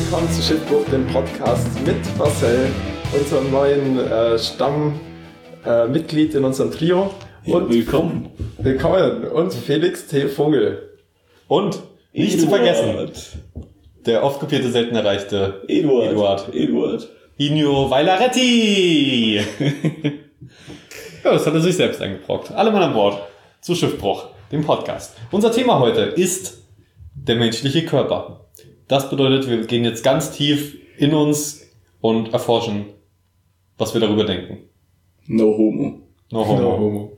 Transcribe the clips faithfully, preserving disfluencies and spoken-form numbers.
willkommen zu Schiffbruch, dem Podcast mit Marcel, unserem neuen äh, Stammmitglied äh, in unserem Trio. Und willkommen. Willkommen. Und Felix T. Vogel. Und nicht Eduard. Zu vergessen, der oft kopierte, selten erreichte Eduard. Eduard. Eduard. Ino Vailaretti. Ja, das hat er sich selbst eingebrockt. Alle Mann an Bord zu Schiffbruch, dem Podcast. Unser Thema heute ist der menschliche Körper. Das bedeutet, wir gehen jetzt ganz tief in uns und erforschen, was wir darüber denken. No homo. No homo. No homo.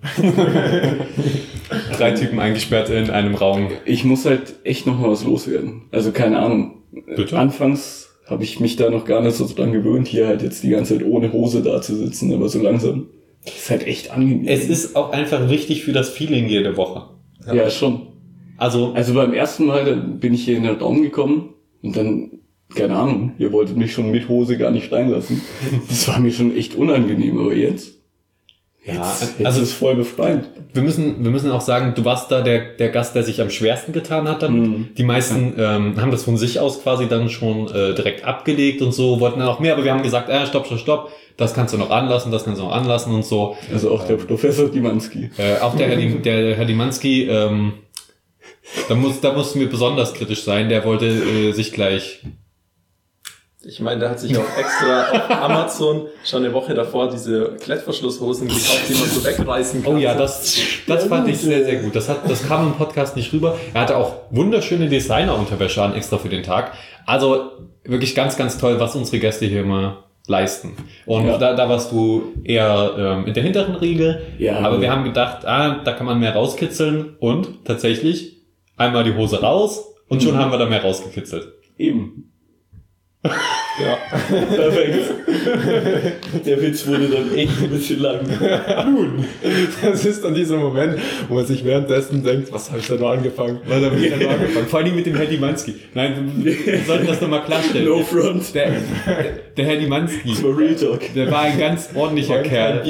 Drei Typen eingesperrt in einem Raum. Ich muss halt echt noch mal was loswerden. Also keine Ahnung. Bitte? Anfangs habe ich mich da noch gar nicht so dran gewöhnt, hier halt jetzt die ganze Zeit ohne Hose da zu sitzen, aber so langsam. Das ist halt echt angenehm. Es ist auch einfach wichtig für das Feeling jede Woche. Ja, ja schon. Also, also beim ersten Mal, dann bin ich hier in den Raum gekommen und dann, keine Ahnung, ihr wolltet mich schon mit Hose gar nicht reinlassen. Das war mir schon echt unangenehm, aber jetzt, jetzt, ja, jetzt also ist es voll befreiend. Wir müssen, wir müssen auch sagen, du warst da der, der Gast, der sich am schwersten getan hat damit. Mhm. Die meisten ähm, haben das von sich aus quasi dann schon äh, direkt abgelegt und so, wollten dann auch mehr, aber wir haben gesagt, äh, stopp, stopp, stopp, das kannst du noch anlassen, das kannst du noch anlassen und so. Also auch der ähm, Professor Dimanski. Äh, auch der Herr, der Herr Dimanski, ähm, da muss, da mussten wir besonders kritisch sein, der wollte äh, sich gleich... Ich meine, der hat sich auch extra auf Amazon schon eine Woche davor diese Klettverschlusshosen gekauft, die man so wegreißen kann. Oh ja, das, das fand ich sehr, sehr gut. Das hat, das kam im Podcast nicht rüber. Er hatte auch wunderschöne Designer-Unterwäsche an, extra für den Tag. Also wirklich ganz, ganz toll, was unsere Gäste hier immer leisten. Und ja. da, da warst du eher ähm, in der hinteren Riege. Ja, aber ja. wir haben gedacht, ah, da kann man mehr rauskitzeln. Und tatsächlich einmal die Hose raus und schon mhm. haben wir da mehr rausgekitzelt. Eben. Ja, perfekt. Der Witz wurde dann echt ein bisschen lang. Nun, das ist dann dieser Moment, wo man sich währenddessen denkt, was habe ich da noch angefangen? Was habe ich da noch angefangen? Vor allem mit dem Herr Dimanski. Nein, wir sollten das nochmal klarstellen. No front. Der, der Herr Dimanski, Real Talk. Der war ein ganz ordentlicher Kerl.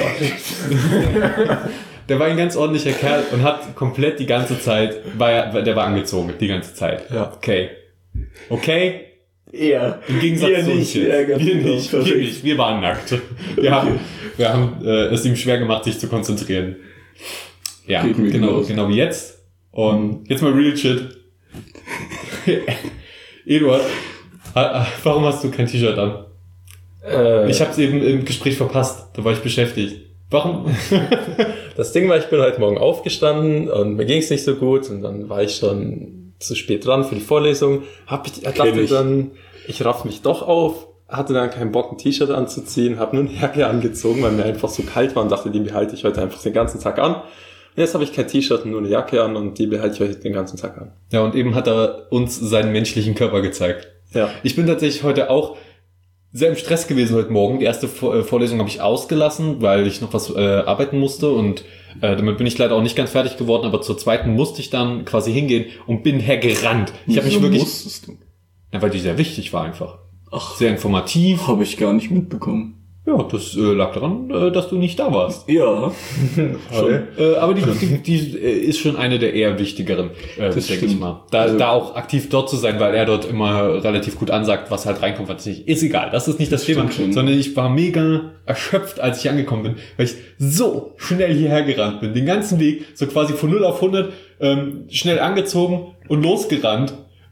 Der war ein ganz ordentlicher Kerl und hat komplett die ganze Zeit, war er, der war angezogen, die ganze Zeit. Ja. Okay. Okay? Ja. Im Gegensatz wir zu uns nicht, jetzt. Ja, wir nicht, wir nicht. Wir waren nackt. Wir haben, wir haben äh, es ihm schwer gemacht, sich zu konzentrieren. Ja, genau, genau wie jetzt. Und jetzt mal real shit. Eduard, warum hast du kein T-Shirt an? Äh, ich habe es eben im Gespräch verpasst. Da war ich beschäftigt. Warum? Das Ding war, ich bin heute Morgen aufgestanden und mir ging es nicht so gut und dann war ich schon zu spät dran für die Vorlesung. Hab ich, dachte ich. dann, ich raff mich doch auf, hatte dann keinen Bock, ein T-Shirt anzuziehen, habe nur eine Jacke angezogen, weil mir einfach so kalt war und dachte, die behalte ich heute einfach den ganzen Tag an. Und jetzt habe ich kein T-Shirt und nur eine Jacke an und die behalte ich heute den ganzen Tag an. Ja, und eben hat er uns seinen menschlichen Körper gezeigt. Ja. Ich bin tatsächlich heute auch sehr im Stress gewesen heute Morgen. Die erste Vorlesung habe ich ausgelassen, weil ich noch was äh, arbeiten musste und äh, damit bin ich leider auch nicht ganz fertig geworden, aber zur zweiten musste ich dann quasi hingehen und bin hergerannt. Ich habe mich wirklich... musstest du? Ja, weil die sehr wichtig war einfach. Ach, sehr informativ. Habe ich gar nicht mitbekommen. Ja, das äh, lag daran, äh, dass du nicht da warst. Ja. Schon. Äh, aber die, die, die äh, ist schon eine der eher wichtigeren, äh, denke ich mal. Da, also, da auch aktiv dort zu sein, weil er dort immer relativ gut ansagt, was halt reinkommt, was nicht. Ist egal, das ist nicht das, das Thema. Sondern ich war mega erschöpft, als ich angekommen bin, weil ich so schnell hierher gerannt bin. Den ganzen Weg, so quasi von null auf hundert, ähm, schnell angezogen und losgerannt.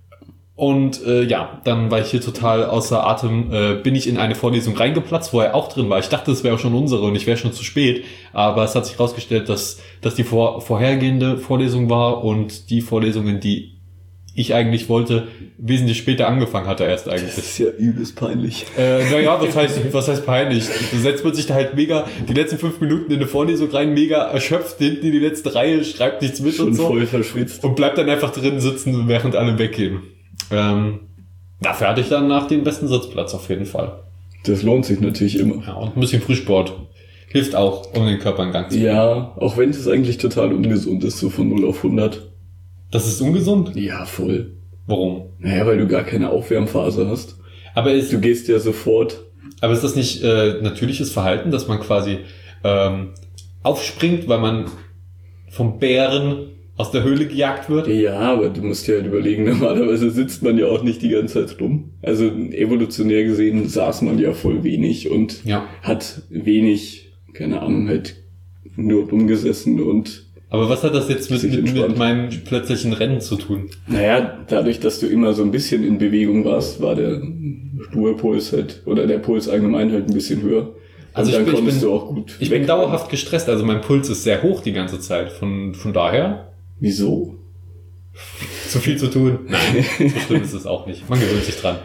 Und äh, ja, dann war ich hier total außer Atem, äh, bin ich in eine Vorlesung reingeplatzt, wo er auch drin war. Ich dachte, es wäre auch schon unsere und ich wäre schon zu spät. Aber es hat sich herausgestellt, dass dass die vor, vorhergehende Vorlesung war und die Vorlesungen, die ich eigentlich wollte, wesentlich später angefangen hatte erst eigentlich. Das ist ja übelst peinlich. Äh, naja, was heißt, was heißt peinlich? Da setzt man sich da halt mega die letzten fünf Minuten in eine Vorlesung rein, mega erschöpft, hinten in die letzte Reihe, schreibt nichts mit schon und so. Voll verschwitzt. Und bleibt dann einfach drin sitzen, während alle weggehen. Ähm, dafür hatte ich dann nach den besten Sitzplatz auf jeden Fall. Das lohnt sich natürlich immer. Ja, und ein bisschen Frühsport hilft auch, um den Körper in Gang zu bringen. Ja, auch wenn es eigentlich total ungesund ist, so von null auf hundert. Das ist ungesund? Ja, voll. Warum? Naja, weil du gar keine Aufwärmphase hast. Aber ist, du gehst ja sofort. Aber ist das nicht äh, natürliches Verhalten, dass man quasi ähm, aufspringt, weil man vom Bären aus der Höhle gejagt wird. Ja, aber du musst dir halt überlegen, normalerweise sitzt man ja auch nicht die ganze Zeit rum. Also evolutionär gesehen saß man ja voll wenig und ja. hat wenig, keine Ahnung, halt nur rumgesessen und... Aber was hat das jetzt mit, mit, mit meinem plötzlichen Rennen zu tun? Naja, dadurch, dass du immer so ein bisschen in Bewegung warst, war der Ruhepuls halt, oder der Puls allgemein halt ein bisschen höher. Also und dann ich, bin, konntest ich bin, du auch gut ich bin dauerhaft gestresst, also mein Puls ist sehr hoch die ganze Zeit. Von, von daher... Wieso? Zu viel zu tun? Nein, so schlimm ist es auch nicht. Man gewöhnt sich dran.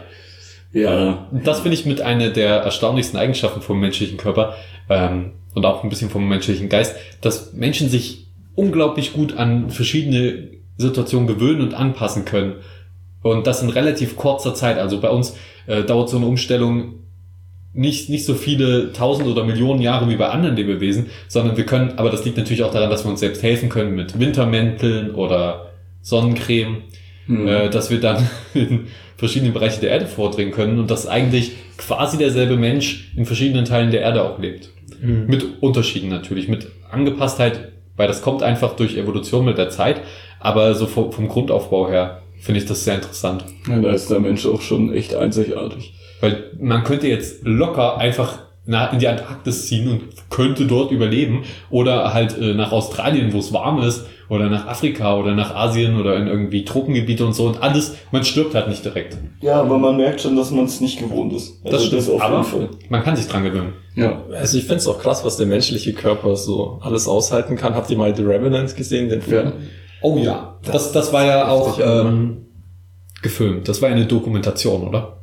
Ja. Das finde ich mit einer der erstaunlichsten Eigenschaften vom menschlichen Körper ähm, und auch ein bisschen vom menschlichen Geist, dass Menschen sich unglaublich gut an verschiedene Situationen gewöhnen und anpassen können. Und das in relativ kurzer Zeit. Also bei uns äh, dauert so eine Umstellung nicht nicht so viele tausend oder Millionen Jahre wie bei anderen Lebewesen, sondern wir können, aber das liegt natürlich auch daran, dass wir uns selbst helfen können mit Wintermänteln oder Sonnencreme, hm. äh, dass wir dann in verschiedenen Bereichen der Erde vordringen können und dass eigentlich quasi derselbe Mensch in verschiedenen Teilen der Erde auch lebt. Hm. Mit Unterschieden natürlich, mit Angepasstheit, weil das kommt einfach durch Evolution mit der Zeit, aber so vom, vom Grundaufbau her finde ich das sehr interessant. Ja, da ist der Mensch auch schon echt einzigartig. Weil man könnte jetzt locker einfach nach, in die Antarktis ziehen und könnte dort überleben oder halt äh, nach Australien, wo es warm ist, oder nach Afrika oder nach Asien oder in irgendwie Tropengebiete und so und alles, man stirbt halt nicht direkt. Ja, aber man merkt schon, dass man es nicht gewohnt ist. Also das stimmt, das auf aber jeden Fall. Man kann sich dran gewöhnen. Ja. Also ich finde es auch krass, was der menschliche Körper so alles aushalten kann. Habt ihr mal The Revenant gesehen, den Film? Ja. Oh ja, das, das war ja auch ähm, gefilmt. Das war eine Dokumentation, oder?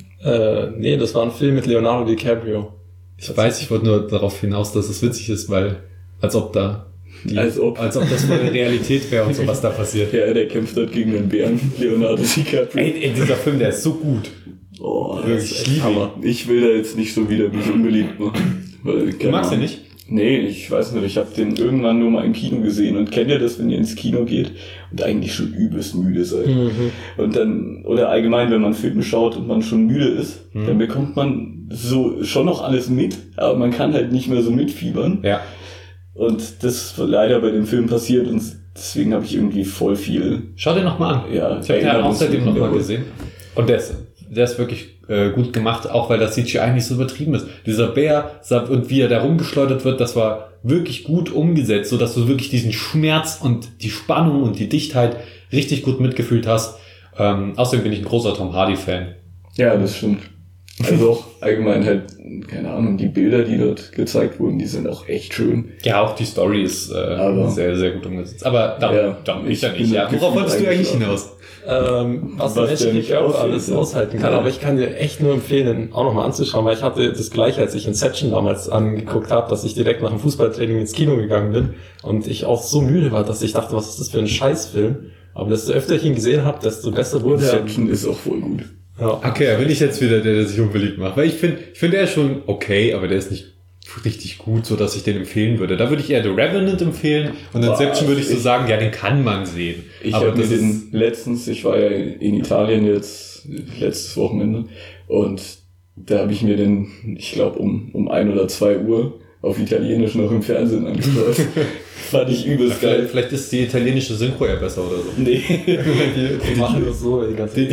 Äh, nee, das war ein Film mit Leonardo DiCaprio. Ich weiß, ich wollte nur darauf hinaus, dass es witzig ist, weil als ob da die, als ob als ob das mal eine Realität wäre und so, was da passiert. Ja, der kämpft dort gegen den Bären, Leonardo DiCaprio. Ey, ey, dieser Film, der ist so gut. Oh, wirklich, ich liebe ihn. Ich will da jetzt nicht so wieder mich unbeliebt machen. Weil, du magst den nicht? Nee, ich weiß nicht, ich habe den irgendwann nur mal im Kino gesehen und kennt ihr das, wenn ihr ins Kino geht und eigentlich schon übelst müde seid. Mhm. Und dann, oder allgemein, wenn man Filme schaut und man schon müde ist, mhm. dann bekommt man so schon noch alles mit, aber man kann halt nicht mehr so mitfiebern. Ja. Und das ist leider bei dem Film passiert und deswegen habe ich irgendwie voll viel... Schau dir nochmal an. Ja, ich habe den außerdem nochmal gesehen. Und der ist, der ist wirklich äh, gut gemacht, auch weil das C G I nicht so übertrieben ist. Dieser Bär und wie er da rumgeschleudert wird, das war wirklich gut umgesetzt, sodass du wirklich diesen Schmerz und die Spannung und die Dichtheit richtig gut mitgefühlt hast. Ähm, außerdem bin ich ein großer Tom Hardy-Fan. Ja, das stimmt. Also auch allgemein halt, keine Ahnung, die Bilder, die dort gezeigt wurden, die sind auch echt schön. Ja, auch die Story ist äh, aber, sehr, sehr gut umgesetzt. Aber darum, ja, darum ich ja nicht. Ja, worauf wolltest du eigentlich hinaus? Ähm, was, was der menschliche Körper alles ja. aushalten kann. Ja. Aber ich kann dir echt nur empfehlen, den auch nochmal anzuschauen, weil ich hatte das Gleiche, als ich Inception damals angeguckt habe, dass ich direkt nach dem Fußballtraining ins Kino gegangen bin und ich auch so müde war, dass ich dachte, was ist das für ein Scheißfilm? Aber desto öfter ich ihn gesehen habe, desto besser wurde er. Inception ist auch voll gut. Ja. Okay, da bin ich jetzt wieder der, der sich unbeliebt macht. Weil ich finde, ich finde, der ist schon okay, aber der ist nicht richtig gut, so dass ich den empfehlen würde. Da würde ich eher The Revenant empfehlen und Inception würde ich so sagen, ja, den kann man sehen. Ich habe mir den letztens, ich war ja in Italien jetzt letztes Wochenende und da habe ich mir den, ich glaube um um ein oder zwei Uhr auf Italienisch noch im Fernsehen angeschaut. Fand ich übelst geil. Vielleicht ist die italienische Synchro ja besser oder so. Nee. die, die, die machen das so die ganze Zeit.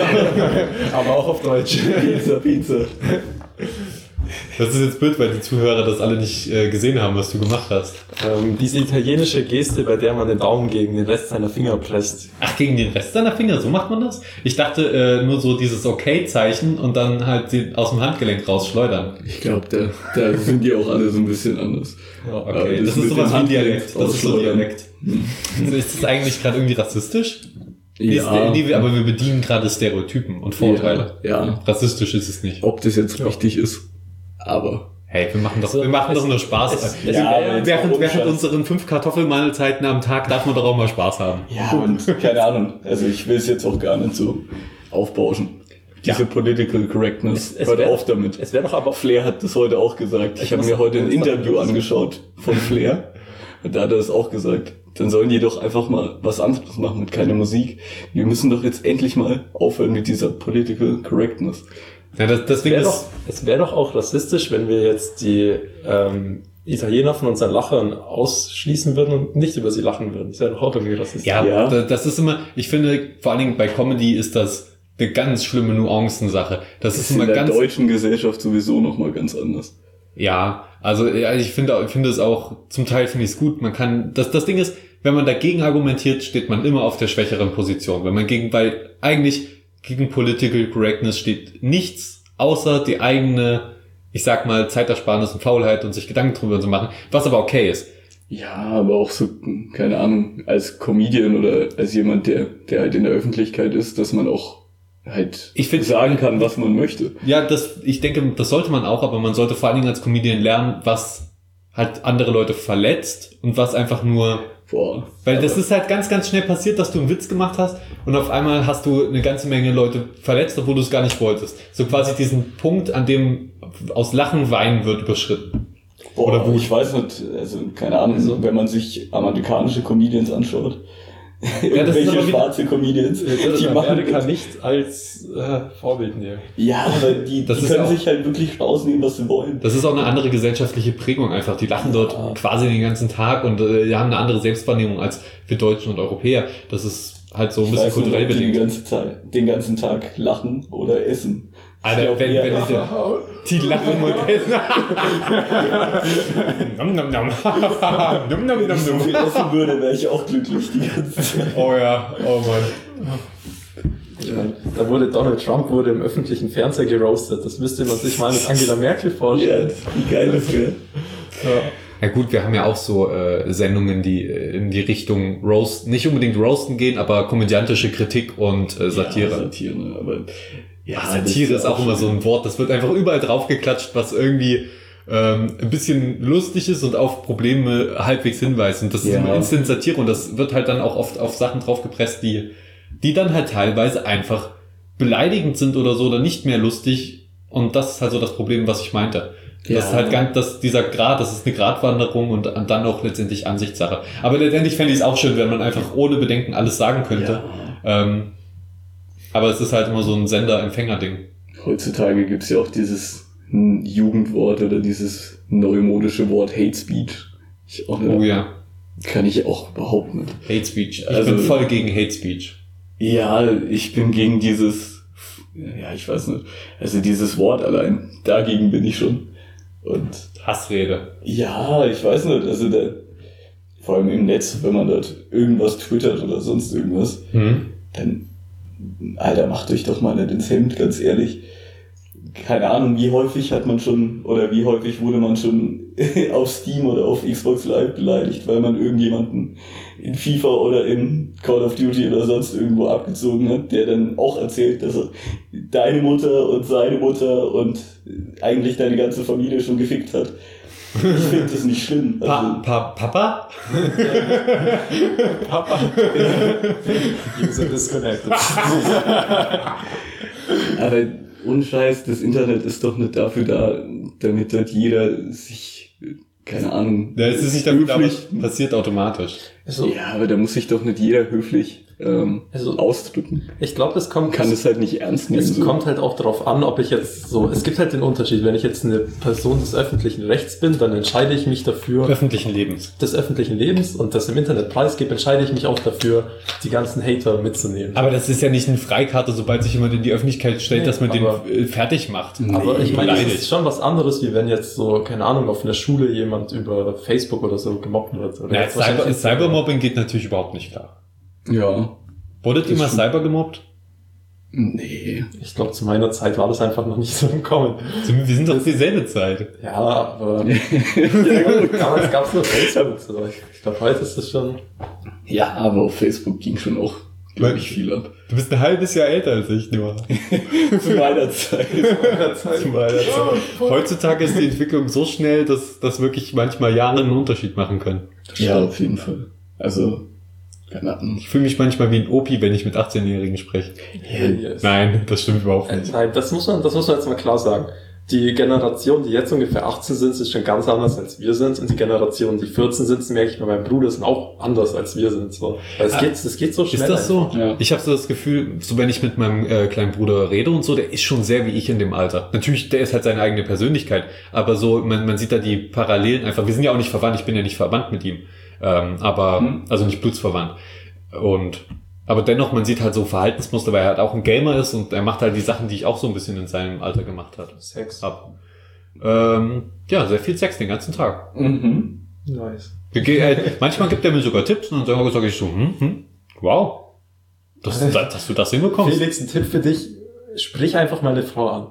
Aber auch auf Deutsch. Pizza, Pizza. Das ist jetzt blöd, weil die Zuhörer das alle nicht äh, gesehen haben, was du gemacht hast. Ähm, diese italienische Geste, bei der man den Daumen gegen den Rest seiner Finger presst. Ach, gegen den Rest seiner Finger? So macht man das? Ich dachte äh, nur so dieses Okay-Zeichen und dann halt die aus dem Handgelenk rausschleudern. Ich glaube, da, da sind die auch alle so ein bisschen anders. Ja, okay, das, das ist sowas wie Dialekt. Das ist so Dialekt. Hm. Ist das eigentlich gerade irgendwie rassistisch? Ja. Nee, aber wir bedienen gerade Stereotypen und Vorurteile. Ja, ja. Rassistisch ist es nicht. Ob das jetzt ja. richtig ist. Aber hey, wir machen doch, wir machen doch nur Spaß. Es, es ja, während während, während unseren fünf Kartoffelmahlzeiten am Tag darf man doch auch mal Spaß haben. Ja, und keine Ahnung. Also ich will es jetzt auch gar nicht so aufbauschen. Diese ja. Political Correctness. Es, es Hört auf damit. Es wäre doch aber Flair hat das heute auch gesagt. Ich, ich habe mir heute ein Interview angeschaut von Flair. Und da hat er das auch gesagt. Dann sollen die doch einfach mal was anderes machen mit keiner Musik. Wir müssen doch jetzt endlich mal aufhören mit dieser Political Correctness. Ja, das, deswegen es wäre doch, es wär doch auch rassistisch, wenn wir jetzt die ähm, Italiener von unseren Lachern ausschließen würden und nicht über sie lachen würden. Das ist ja doch auch irgendwie rassistisch. Ja, ja, das ist immer, ich finde, vor allen Dingen bei Comedy ist das eine ganz schlimme Nuancensache. Das, das ist immer in der ganz, deutschen Gesellschaft sowieso nochmal ganz anders. Ja, also ja, ich finde, ich finde es auch, zum Teil finde ich es gut. Man kann, das, das Ding ist, wenn man dagegen argumentiert, steht man immer auf der schwächeren Position. Wenn man gegen, weil eigentlich gegen Political Correctness steht nichts, außer die eigene, ich sag mal, Zeitersparnis und Faulheit und sich Gedanken drüber zu machen, was aber okay ist. Ja, aber auch so, keine Ahnung, als Comedian oder als jemand, der, der halt in der Öffentlichkeit ist, dass man auch halt ich find, sagen kann, was man möchte. Ja, das, ich denke, das sollte man auch, aber man sollte vor allen Dingen als Comedian lernen, was halt andere Leute verletzt und was einfach nur, Boah, weil das ist halt ganz, ganz schnell passiert, dass du einen Witz gemacht hast und auf einmal hast du eine ganze Menge Leute verletzt, obwohl du es gar nicht wolltest. So quasi diesen Punkt, an dem aus Lachen Weinen wird, überschritten. Boah, oder wo ich weiß nicht, also keine Ahnung, also, wenn man sich amerikanische Comedians anschaut, ja, das welche ist aber schwarze Comedians, die Amerika nicht als äh, Vorbild nehmen. Ja, aber die, das die können sich halt wirklich rausnehmen, was sie wollen. Das ist auch eine andere gesellschaftliche Prägung einfach. Die lachen dort ja. quasi den ganzen Tag und äh, die haben eine andere Selbstwahrnehmung als wir Deutschen und Europäer. Das ist halt so ein ich bisschen weiß kulturell nicht, bedingt. Die ganze Zeit, den ganzen Tag lachen oder essen. Alter, wenn, wenn ich die lachen und essen. Nom nom nom. Nom nom nom Wenn ich so viel essen würde, wäre ich auch glücklich die ganze Zeit. Oh ja, oh Mann. Ich meine, da wurde Donald Trump wurde im öffentlichen Fernseher geroastet. Das müsste man sich mal mit Angela Merkel vorstellen. Ja, wie geil das wäre. Ja. Ja gut, wir haben ja auch so äh, Sendungen, die äh, in die Richtung Roast, nicht unbedingt Roasten gehen, aber komödiantische Kritik und äh, Satire. Ja, Satire, aber ja, Satire ist auch immer so ein Wort, das wird einfach überall draufgeklatscht, was irgendwie ähm, ein bisschen lustig ist und auf Probleme halbwegs hinweist. Und das ja. ist immer Instant Satire und das wird halt dann auch oft auf Sachen draufgepresst, die die dann halt teilweise einfach beleidigend sind oder so oder nicht mehr lustig. Und das ist halt so das Problem, was ich meinte. Ja. Das ist halt ganz, das, dieser Grad, das ist eine Gratwanderung und, und dann auch letztendlich Ansichtssache. Aber letztendlich fände ich es auch schön, wenn man einfach ohne Bedenken alles sagen könnte. Ja. Ähm, aber es ist halt immer so ein Sender-Empfänger-Ding. Heutzutage gibt's ja auch dieses Jugendwort oder dieses neumodische Wort Hate Speech. Ich auch nicht, oh ja. Kann ich auch überhaupt nicht. Hate Speech. Ich also, bin voll gegen Hate Speech. Ja, ich bin gegen dieses, ja, ich weiß nicht, also dieses Wort allein, dagegen bin ich schon. Und Hassrede. Ja, ich weiß nicht, also da, vor allem im Netz, wenn man dort irgendwas twittert oder sonst irgendwas, hm. dann, Alter, macht euch doch mal nicht ins Hemd, ganz ehrlich. Keine Ahnung, wie häufig hat man schon, oder wie häufig wurde man schon auf Steam oder auf Xbox Live beleidigt, weil man irgendjemanden in FIFA oder in Call of Duty oder sonst irgendwo abgezogen hat, der dann auch erzählt, dass er deine Mutter und seine Mutter und eigentlich deine ganze Familie schon gefickt hat. Ich finde das nicht schlimm. Also, pa, pa, Papa? Papa? User disconnected. Aber ohne Scheiß, das Internet ist doch nicht dafür da, damit dort jeder sich, keine Ahnung... Ja, es ist nicht dafür da, aber passiert automatisch. Also, ja, aber da muss sich doch nicht jeder höflich ähm, also, ausdrücken. Ich glaube, es kommt... Kann es halt nicht ernst nehmen. Es so. kommt halt auch darauf an, ob ich jetzt so... Es gibt halt den Unterschied, wenn ich jetzt eine Person des öffentlichen Rechts bin, dann entscheide ich mich dafür... Öffentlichen Lebens. Des öffentlichen Lebens und das im Internet preisgebe, entscheide ich mich auch dafür, die ganzen Hater mitzunehmen. Aber das ist ja nicht eine Freikarte, sobald sich jemand in die Öffentlichkeit stellt, nee, dass man aber, den fertig macht. Aber nee, ich meine, das ist schon was anderes, wie wenn jetzt so, keine Ahnung, auf einer Schule jemand über Facebook oder so gemobbt wird. Oder ja, Cyber, Cybermobbing geht natürlich überhaupt nicht klar. Ja. Wurdet ihr mal Cyber gemobbt? Nee. Ich glaube, zu meiner Zeit war das einfach noch nicht so im Kommen. Wir sind doch dieselbe Zeit. Ja, aber ja, gut, damals gab es nur Facebook. So. Ich glaube, heute ist das schon... Ja, aber auf Facebook ging schon auch, glaube ich, viel ab. Du bist ein halbes Jahr älter als ich, nur. Zu meiner Zeit. Zu meiner Zeit. Zu meiner Zeit. Heutzutage ist die Entwicklung so schnell, dass das wirklich manchmal Jahre einen Unterschied machen können. Ja, auf jeden Fall. Also... Ich fühle mich manchmal wie ein Opi, wenn ich mit achtzehnjährigen spreche. Yes. Nein, das stimmt überhaupt nicht. Nein, das muss man, das muss man jetzt mal klar sagen. die Generation, die jetzt ungefähr achtzehn sind, ist schon ganz anders als wir sind. Und die Generation, die vierzehn sind, merke ich bei meinem Bruder, sind auch anders als wir sind. So. Es geht, es geht so schnell. Ist das so? Ja. Ich habe so das Gefühl, so wenn ich mit meinem äh, kleinen Bruder rede und so, der ist schon sehr wie ich in dem Alter. Natürlich, der ist halt seine eigene Persönlichkeit. Aber so, man, man sieht da die Parallelen einfach. Wir sind ja auch nicht verwandt. Ich bin ja nicht verwandt mit ihm. Ähm, aber, hm. also nicht blutsverwandt. Und, aber dennoch, man sieht halt so Verhaltensmuster, weil er halt auch ein Gamer ist und er macht halt die Sachen, die ich auch so ein bisschen in seinem Alter gemacht habe. Sex. Ab. Ähm, ja, sehr viel Sex den ganzen Tag. Mhm. Nice. Äh, manchmal gibt er mir sogar Tipps und dann sage ich so, hm, hm, wow, dass, dass du das hinbekommst. Felix, ein Tipp für dich, sprich einfach meine Frau an.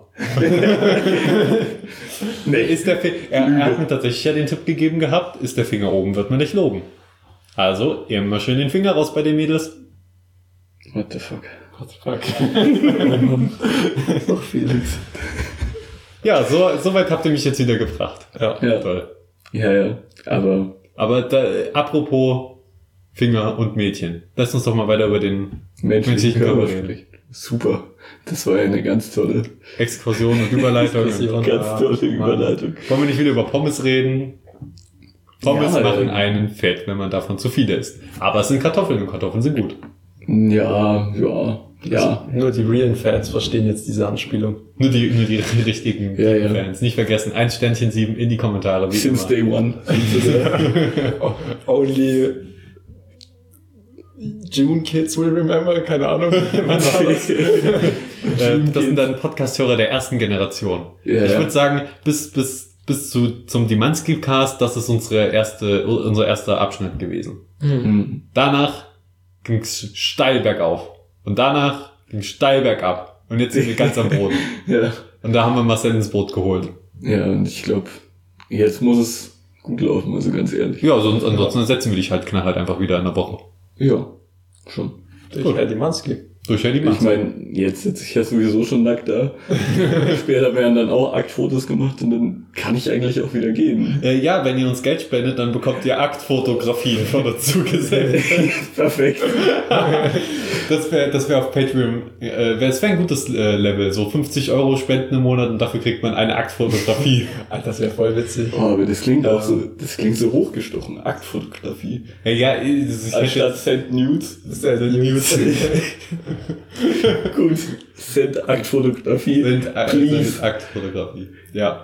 Nee, ist der Fi- er, er hat mir tatsächlich ja den Tipp gegeben gehabt, ist der Finger oben, wird man nicht loben. Also, immer schön den Finger raus bei den Mädels. What the fuck? What the fuck? Ach, Felix. Ja, so, so weit habt ihr mich jetzt wieder gebracht. Ja, Ja. Toll. Ja, ja, aber... Aber da, apropos Finger und Mädchen, lass uns doch mal weiter über den menschlichen Körper reden. Super. Das war ja eine ganz tolle, Exkursion und Überleitung. Exkursion. ganz Ja, tolle Mann. Überleitung. Wollen wir nicht wieder über Pommes reden? Pommes Ja, machen ja. einen fett, wenn man davon zu viele isst. Aber es sind Kartoffeln und Kartoffeln sind gut. Ja, ja, ja. Nur die realen Fans verstehen jetzt diese Anspielung. Nur die, nur die richtigen Ja, ja. Fans. Nicht vergessen, ein Sternchen sieben in die Kommentare. Wie Since immer. day one. Only June Kids will remember, keine Ahnung. Wann war das? Äh, das sind dann Podcast-Hörer der ersten Generation. Ja, ich ja. würde sagen, bis, bis, bis zu, zum Dimanski-Cast, das ist unsere erste, unser erster Abschnitt gewesen. Mhm. Danach ging's steil bergauf. Und danach ging's steil bergab. Und jetzt sind wir ganz am Boden. Ja. Und da haben wir Marcel ins Boot geholt. Ja, und ich glaube, jetzt muss es gut laufen, also ganz ehrlich. Ja, sonst, ansonsten setzen wir dich halt knallhart einfach wieder in der Woche. Ja, schon. Durch Eddie Mansky. Durch ja die Ich Masse. meine, jetzt sitze ich ja sowieso schon nackt da. Später werden dann auch Aktfotos gemacht und dann kann ich eigentlich auch wieder gehen. Äh, ja, wenn ihr uns Geld spendet, dann bekommt ihr Aktfotografien von uns zugesendet. Perfekt. Das wäre das wär auf Patreon, äh, das wäre ein gutes äh, Level. So fünfzig Euro spenden im Monat und dafür kriegt man eine Aktfotografie. Alter, das wäre voll witzig. Oh, aber das klingt auch Ähm. so, das klingt so hochgestochen. Aktfotografie. Ja, ja, das ist Anstatt Send Nudes. Das ist ja der News. Gut. Send Aktfotografie. sind, äh, Please. sind Aktfotografie. Ja.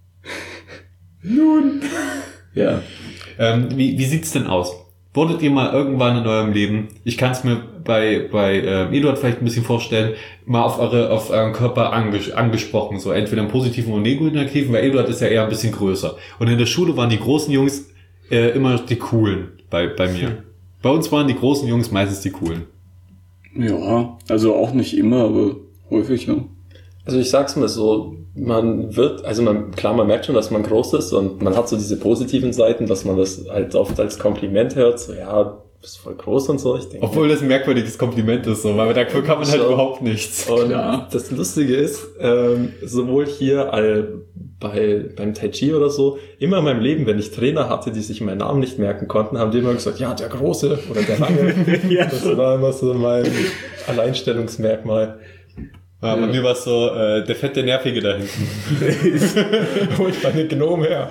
Nun. Ja. Ähm, wie, wie sieht's denn aus? Wurdet ihr mal irgendwann in eurem Leben, ich kann es mir bei bei äh, Eduard vielleicht ein bisschen vorstellen, mal auf eure auf euren Körper anges- angesprochen, so entweder im positiven oder negativen, weil Eduard ist ja eher ein bisschen größer. Und in der Schule waren die großen Jungs äh, immer die coolen bei bei mir. Bei uns waren die großen Jungs meistens die coolen. Ja, also auch nicht immer, aber häufig, ja. Also ich sag's mal so, man wird, also man, klar, man merkt schon, dass man groß ist und man hat so diese positiven Seiten, dass man das halt oft als Kompliment hört, so ja, du bist voll groß und so. Ich denke, Obwohl das ein merkwürdiges Kompliment ist, so, weil dafür kann man halt So. überhaupt nichts. und Klar. das Lustige ist, ähm, sowohl hier äh, bei beim Tai Chi oder so, immer in meinem Leben, wenn ich Trainer hatte, die sich meinen Namen nicht merken konnten, haben die immer gesagt, ja, der Große oder der Lange. Ja. Das war immer so mein Alleinstellungsmerkmal. Ja, bei mir war es so, äh, der fette Nervige da hinten. Hol ich meine Gnome her.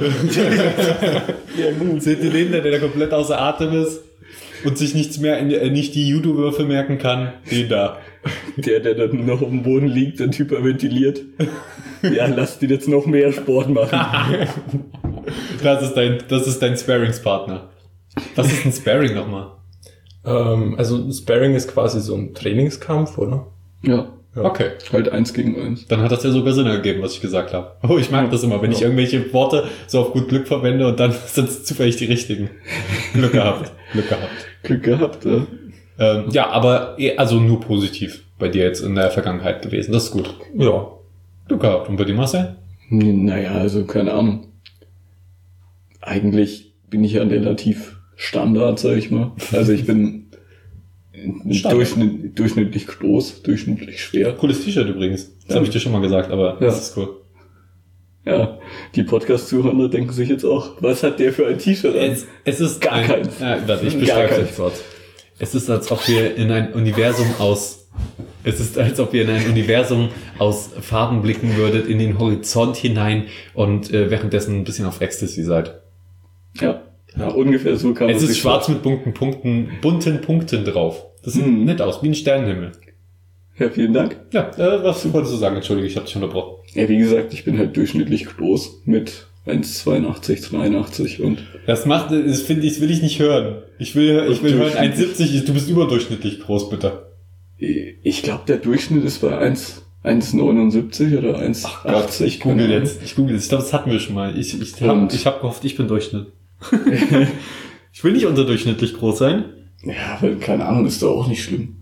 Seht ihr den, der, der komplett außer Atem ist und sich nichts mehr, in, äh, nicht die Judo-Würfe merken kann? Den da. Der, der dann noch auf dem Boden liegt und hyperventiliert. Ja, lass die jetzt noch mehr Sport machen. Das ist dein, das ist dein Sparringspartner. Was ist ein Sparring nochmal? Ähm, also Sparring ist quasi so ein Trainingskampf, oder? Ja, Ja. Okay. halt eins gegen eins. Dann hat das ja sogar Sinn ergeben, was ich gesagt habe. Oh, ich mag das immer, wenn ich irgendwelche Worte so auf gut Glück verwende und dann sind es zufällig die richtigen. Glück gehabt. Glück gehabt. Glück gehabt, ja. Ähm, ja, aber eh- also nur positiv bei dir jetzt in der Vergangenheit gewesen. Das ist gut. Ja. Glück gehabt. Und bei dir, Marcel? Naja, also keine Ahnung. Eigentlich bin ich ja relativ Standard, sag ich mal. Also ich bin Standard. durchschnitt, durchschnittlich groß, durchschnittlich schwer. Cooles T-Shirt übrigens. Das Ja. habe ich dir schon mal gesagt, aber Ja. das ist cool. Ja, die Podcast-Zuhörer denken sich jetzt auch, was hat der für ein T-Shirt an? Es, es ist Gar ein, keins. Ja, warte, ich Gar beschreibe es keins. jetzt kurz. Es ist, als ob wir in ein Universum aus, es ist, als ob ihr in ein Universum aus Farben blicken würdet, in den Horizont hinein und äh, währenddessen ein bisschen auf Ecstasy seid. Ja, ja, ungefähr so kann man es ist schwarz mit bunten Punkten, bunten Punkten drauf. Das sieht mm. nett aus, wie ein Sternenhimmel. Ja, vielen Dank. Ja, äh, was wolltest du sagen? Entschuldige, ich habe dich unterbrochen. Ja, wie gesagt, ich bin halt durchschnittlich groß mit eins Komma zweiundachtzig, zweiundachtzig und... Das macht, das finde ich, das will ich nicht hören. Ich will, ich will hören eins Komma siebzig, du bist überdurchschnittlich groß, bitte. Ich glaube, der Durchschnitt ist bei eins Komma neunundsiebzig oder eins Komma achtzig. Ich google jetzt, ich google jetzt. Ich glaube, das hatten wir schon mal. Ich, ich habe ich hab gehofft, ich bin Durchschnitt. Ich will nicht unterdurchschnittlich groß sein. Ja, weil, keine Ahnung, ist doch auch nicht schlimm.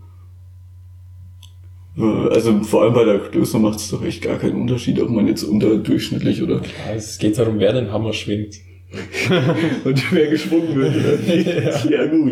Also vor allem bei der Größe macht es doch echt gar keinen Unterschied, ob man jetzt unterdurchschnittlich oder... Ja, es geht darum, wer den Hammer schwingt. Und wer geschwungen wird. ja. ja, gut.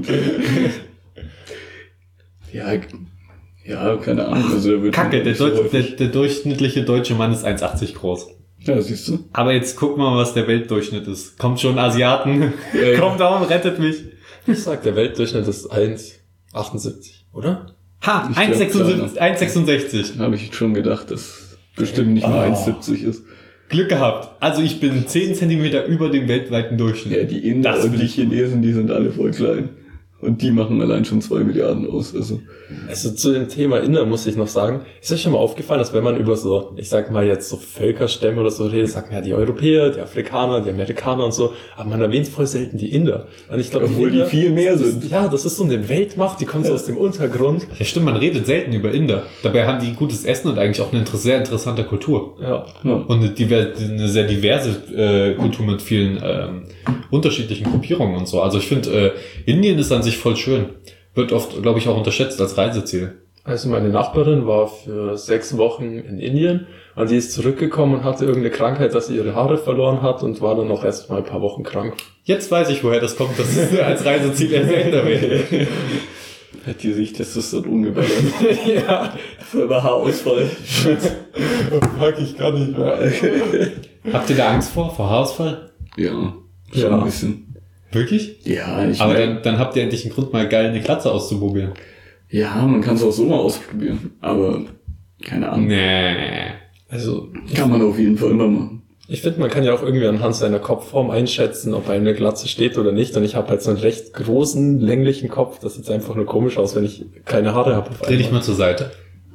Ja, ja, keine Ahnung. Also der wird Kacke, der, so Deut- der, der durchschnittliche deutsche Mann ist eins Komma achtzig groß. Ja, siehst du. Aber jetzt guck mal, was der Weltdurchschnitt ist. Kommt schon Asiaten. Ja, kommt da und rettet mich. Ich sag, der Weltdurchschnitt ist eins Komma achtundsiebzig, oder? Ha, eins Komma sechsundsechzig. Habe ich schon gedacht, dass bestimmt nicht mal oh. eins Komma siebzig ist. Glück gehabt. Also ich bin zehn Zentimeter über dem weltweiten Durchschnitt. Ja, die Inder das und die Chinesen, die sind alle voll klein. Und die machen allein schon zwei Milliarden aus. Also. also zu dem Thema Inder muss ich noch sagen, ist euch schon mal aufgefallen, dass wenn man über so, ich sag mal jetzt so Völkerstämme oder so redet, sagt man ja die Europäer, die Afrikaner, die Amerikaner und so, aber man erwähnt voll selten die Inder. Und ich glaube, obwohl die, Inder, die viel mehr sind. Ist, ja, das ist so eine Weltmacht, die kommt ja. so aus dem Untergrund. Ja stimmt, man redet selten über Inder. Dabei haben die gutes Essen und eigentlich auch eine sehr interessante Kultur. Ja. ja. Und eine, diver- eine sehr diverse äh, Kultur mit vielen ähm, unterschiedlichen Gruppierungen und so. Also ich finde, äh, Indien ist an sich voll schön. Wird oft, glaube ich, auch unterschätzt als Reiseziel. Also meine Nachbarin war für sechs Wochen in Indien und die ist zurückgekommen und hatte irgendeine Krankheit, dass sie ihre Haare verloren hat und war dann noch erst mal ein paar Wochen krank. Jetzt weiß ich, woher das kommt, dass es als Reiseziel erwähnt wird. Hat die sich Testosteron geballert? Ja. Über Haarausfall. Mag ich gar nicht mehr. Habt ihr da Angst vor, vor Haarausfall? Ja, schon ja. ein bisschen. Wirklich? Ja, ich Aber dann, dann habt ihr endlich einen Grund, mal geil eine Glatze auszuprobieren. Ja, man kann es auch so mal ausprobieren. Aber, keine Ahnung. Nee. Also, kann man auf jeden Fall immer machen. Ich finde, man kann ja auch irgendwie anhand seiner Kopfform einschätzen, ob eine Glatze steht oder nicht. Und ich habe halt so einen recht großen, länglichen Kopf. Das sieht einfach nur komisch aus, wenn ich keine Haare habe. Dreh dich mal zur Seite.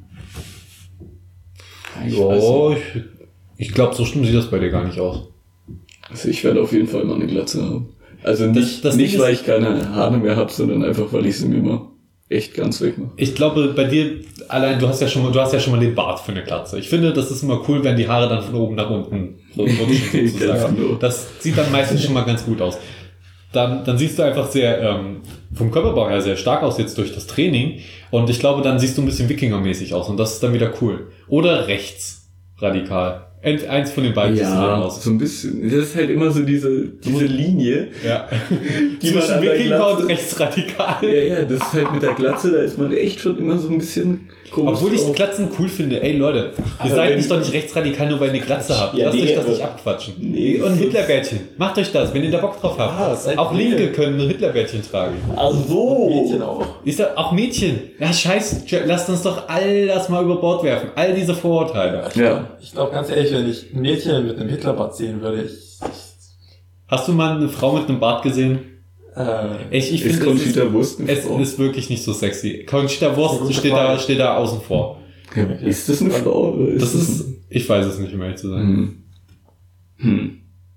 Ich oh, ich, ich glaube, so schlimm sieht das bei dir gar nicht aus. Also ich werde auf jeden Fall immer eine Glatze haben. Also nicht, das, das nicht weil ich keine Haare mehr habe, sondern einfach, weil ich sie mir immer echt ganz wegmache. Ich glaube, bei dir, allein, du hast ja schon mal, du hast ja schon mal den Bart für eine Glatze. Ich finde, das ist immer cool, wenn die Haare dann von oben nach unten rutschen, sozusagen. Das sieht dann meistens schon mal ganz gut aus. Dann, dann siehst du einfach sehr, ähm, vom Körperbau her sehr stark aus jetzt durch das Training. Und ich glaube, dann siehst du ein bisschen Wikinger-mäßig aus. Und das ist dann wieder cool. Oder rechts radikal. Eins von den beiden. Ja, aus. So ein bisschen. Das ist halt immer so diese, diese Linie. Ja. Die zwischen Wikinger und rechtsradikal. Ja, ja, das ist halt mit der Glatze, da ist man echt schon immer so ein bisschen komisch. Obwohl ich die Glatzen cool finde. Ey, Leute, ihr aber seid nicht doch nicht rechtsradikal, nur weil ihr eine Glatze habt. Ja, Lasst nee, euch das nicht abquatschen. Nee, und Hitlerbärtchen. Macht euch das, wenn ihr da Bock drauf habt. Ah, auch Linke können ein Hitlerbärtchen tragen. Ach so. Mädchen auch. Ist das auch Mädchen? Ja, scheiße. Lasst uns doch all das mal über Bord werfen. All diese Vorurteile. Ja. Ich glaube ganz ehrlich, wenn ich ein Mädchen mit einem Hitlerbart sehen würde, ich... Hast du mal eine Frau mit einem Bart gesehen? Äh, ich ich finde, es, ist, es ist wirklich nicht so sexy. Conchita Wurst steht da, steht da außen vor. Ja, ist das eine Frau? Oder ist das ist, ich weiß es nicht, um ehrlich zu sein. Hm. Hm.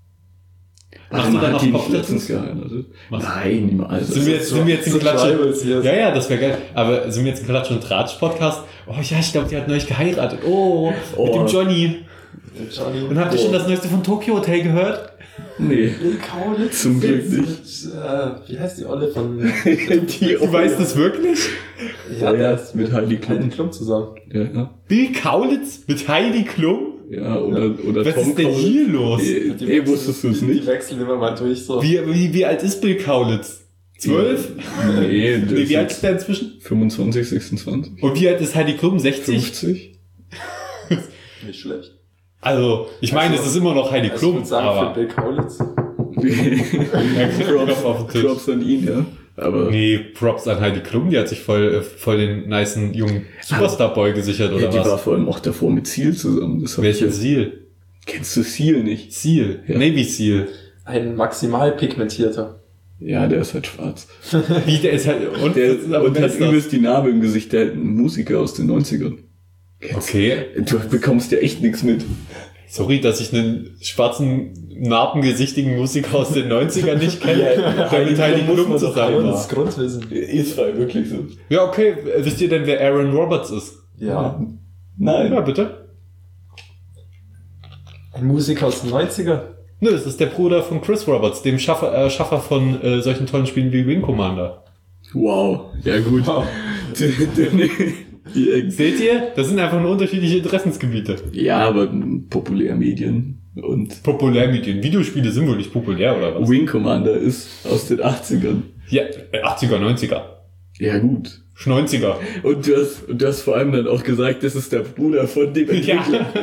Machst du dann noch Kopftattoos geheiratet? Nein, niemals. Sind wir jetzt, sind wir jetzt in Klatsch? Ja, ja, das wäre geil. Aber sind wir jetzt in Klatsch und Tratsch Podcast? Oh ja, ich glaube, die hat neulich geheiratet. Oh, oh. mit dem Johnny. Johnny. Und habt ihr oh. schon das Neueste von Tokyo Hotel gehört? Nee. Kaulitz zum Glück nicht. Mit, äh, wie heißt die Olle von... die du weißt das wirklich? Ja, ja, ist mit Heidi Klum. Heidi Klum zusammen. Ja, ja. Bill Kaulitz mit Heidi Klum? Ja, oder, oder was Tom ist denn hier los? Ey, ey wusstest du es nicht? Die wechseln immer mal durch so. Wie, wie, wie alt ist Bill Kaulitz? Zwölf? Nee, nee, wie alt ist der inzwischen? fünfundzwanzig, sechsundzwanzig. Und wie alt ist Heidi Klum? sechzig? fünfzig? Nicht schlecht. Also, ich meine, also, es ist immer noch Heidi Klum, ich sagen, aber... für Bill Kaulitz. Props, Props an ihn, ja. Aber nee, Props an Heidi Klum, die hat sich voll, voll den nicen jungen Superstar-Boy gesichert, oder ja, die was? Die war vor allem auch davor mit Seal zusammen. Das Welchen Seal? Kennst du Seal nicht? Seal, ja. Navy Seal. Ein maximal pigmentierter. Ja, der ist halt schwarz. Wie, der ist halt, und der, aber und hat übelst die Narbe im Gesicht, der ein Musiker aus den neunzigern. Kennst okay. Du bekommst ja echt nichts mit. Sorry, dass ich einen schwarzen, narbengesichtigen Musiker aus den neunzigern nicht kenne, ja, der mit Heidi Klum zusammen war. Das Grundwissen. Ist frei, wirklich so. Ja, okay. Wisst ihr denn, wer Aaron Roberts ist? Ja. Nein. Ja, bitte. Ein Musiker aus den neunzigern? Nö, das ist der Bruder von Chris Roberts, dem Schaffer, äh, Schaffer von äh, solchen tollen Spielen wie Wing Commander. Wow. Ja, gut. Wow. Seht ihr? Das sind einfach nur unterschiedliche Interessensgebiete. Ja, aber Populärmedien und... Populärmedien. Videospiele sind wohl nicht populär, oder was? Wing Commander ist aus den achtzigern. Ja, achtziger, neunziger. Ja, gut. neunziger. Und du hast, und du hast vor allem dann auch gesagt, das ist der Bruder von dem Entwickler.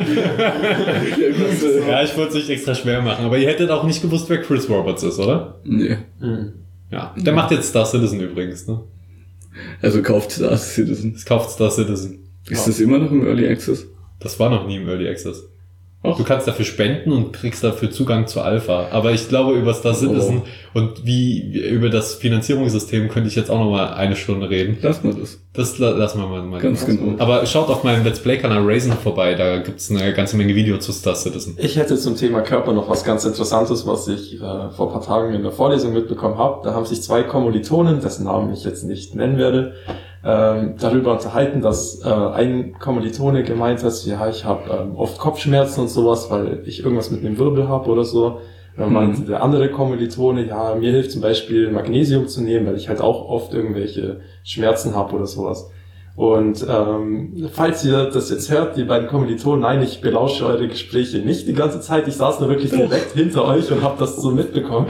Ja. Ja, ich wollte es nicht extra schwer machen, aber ihr hättet auch nicht gewusst, wer Chris Roberts ist, oder? Nee. Mhm. Ja, der macht jetzt Star Citizen übrigens, ne? Also kauft Star Citizen. Es kauft Star Citizen. Ist ja. das immer noch im Early Access? Das war noch nie im Early Access. Ach. Du kannst dafür spenden und kriegst dafür Zugang zur Alpha. Aber ich glaube, über Star Citizen oh. und wie über das Finanzierungssystem könnte ich jetzt auch noch mal eine Stunde reden. Lass mal das. Das la- lassen wir mal. mal Ganz genau. Aber schaut auf meinem Let's Play-Kanal Raisin vorbei. Da gibt's eine ganze Menge Videos zu Star Citizen. Ich hätte zum Thema Körper noch was ganz Interessantes, was ich äh, vor ein paar Tagen in der Vorlesung mitbekommen habe. Da haben sich zwei Kommilitonen, dessen Namen ich jetzt nicht nennen werde, ähm, darüber unterhalten, dass äh, ein Kommilitone gemeint hat, ja, ich habe ähm, oft Kopfschmerzen und sowas, weil ich irgendwas mit dem Wirbel habe oder so. Dann meinte mhm. der andere Kommilitone, ja, mir hilft zum Beispiel Magnesium zu nehmen, weil ich halt auch oft irgendwelche Schmerzen habe oder sowas. Und ähm, falls ihr das jetzt hört, die beiden Kommilitonen, nein, ich belausche eure Gespräche nicht die ganze Zeit, ich saß nur wirklich direkt hinter euch und habe das so mitbekommen.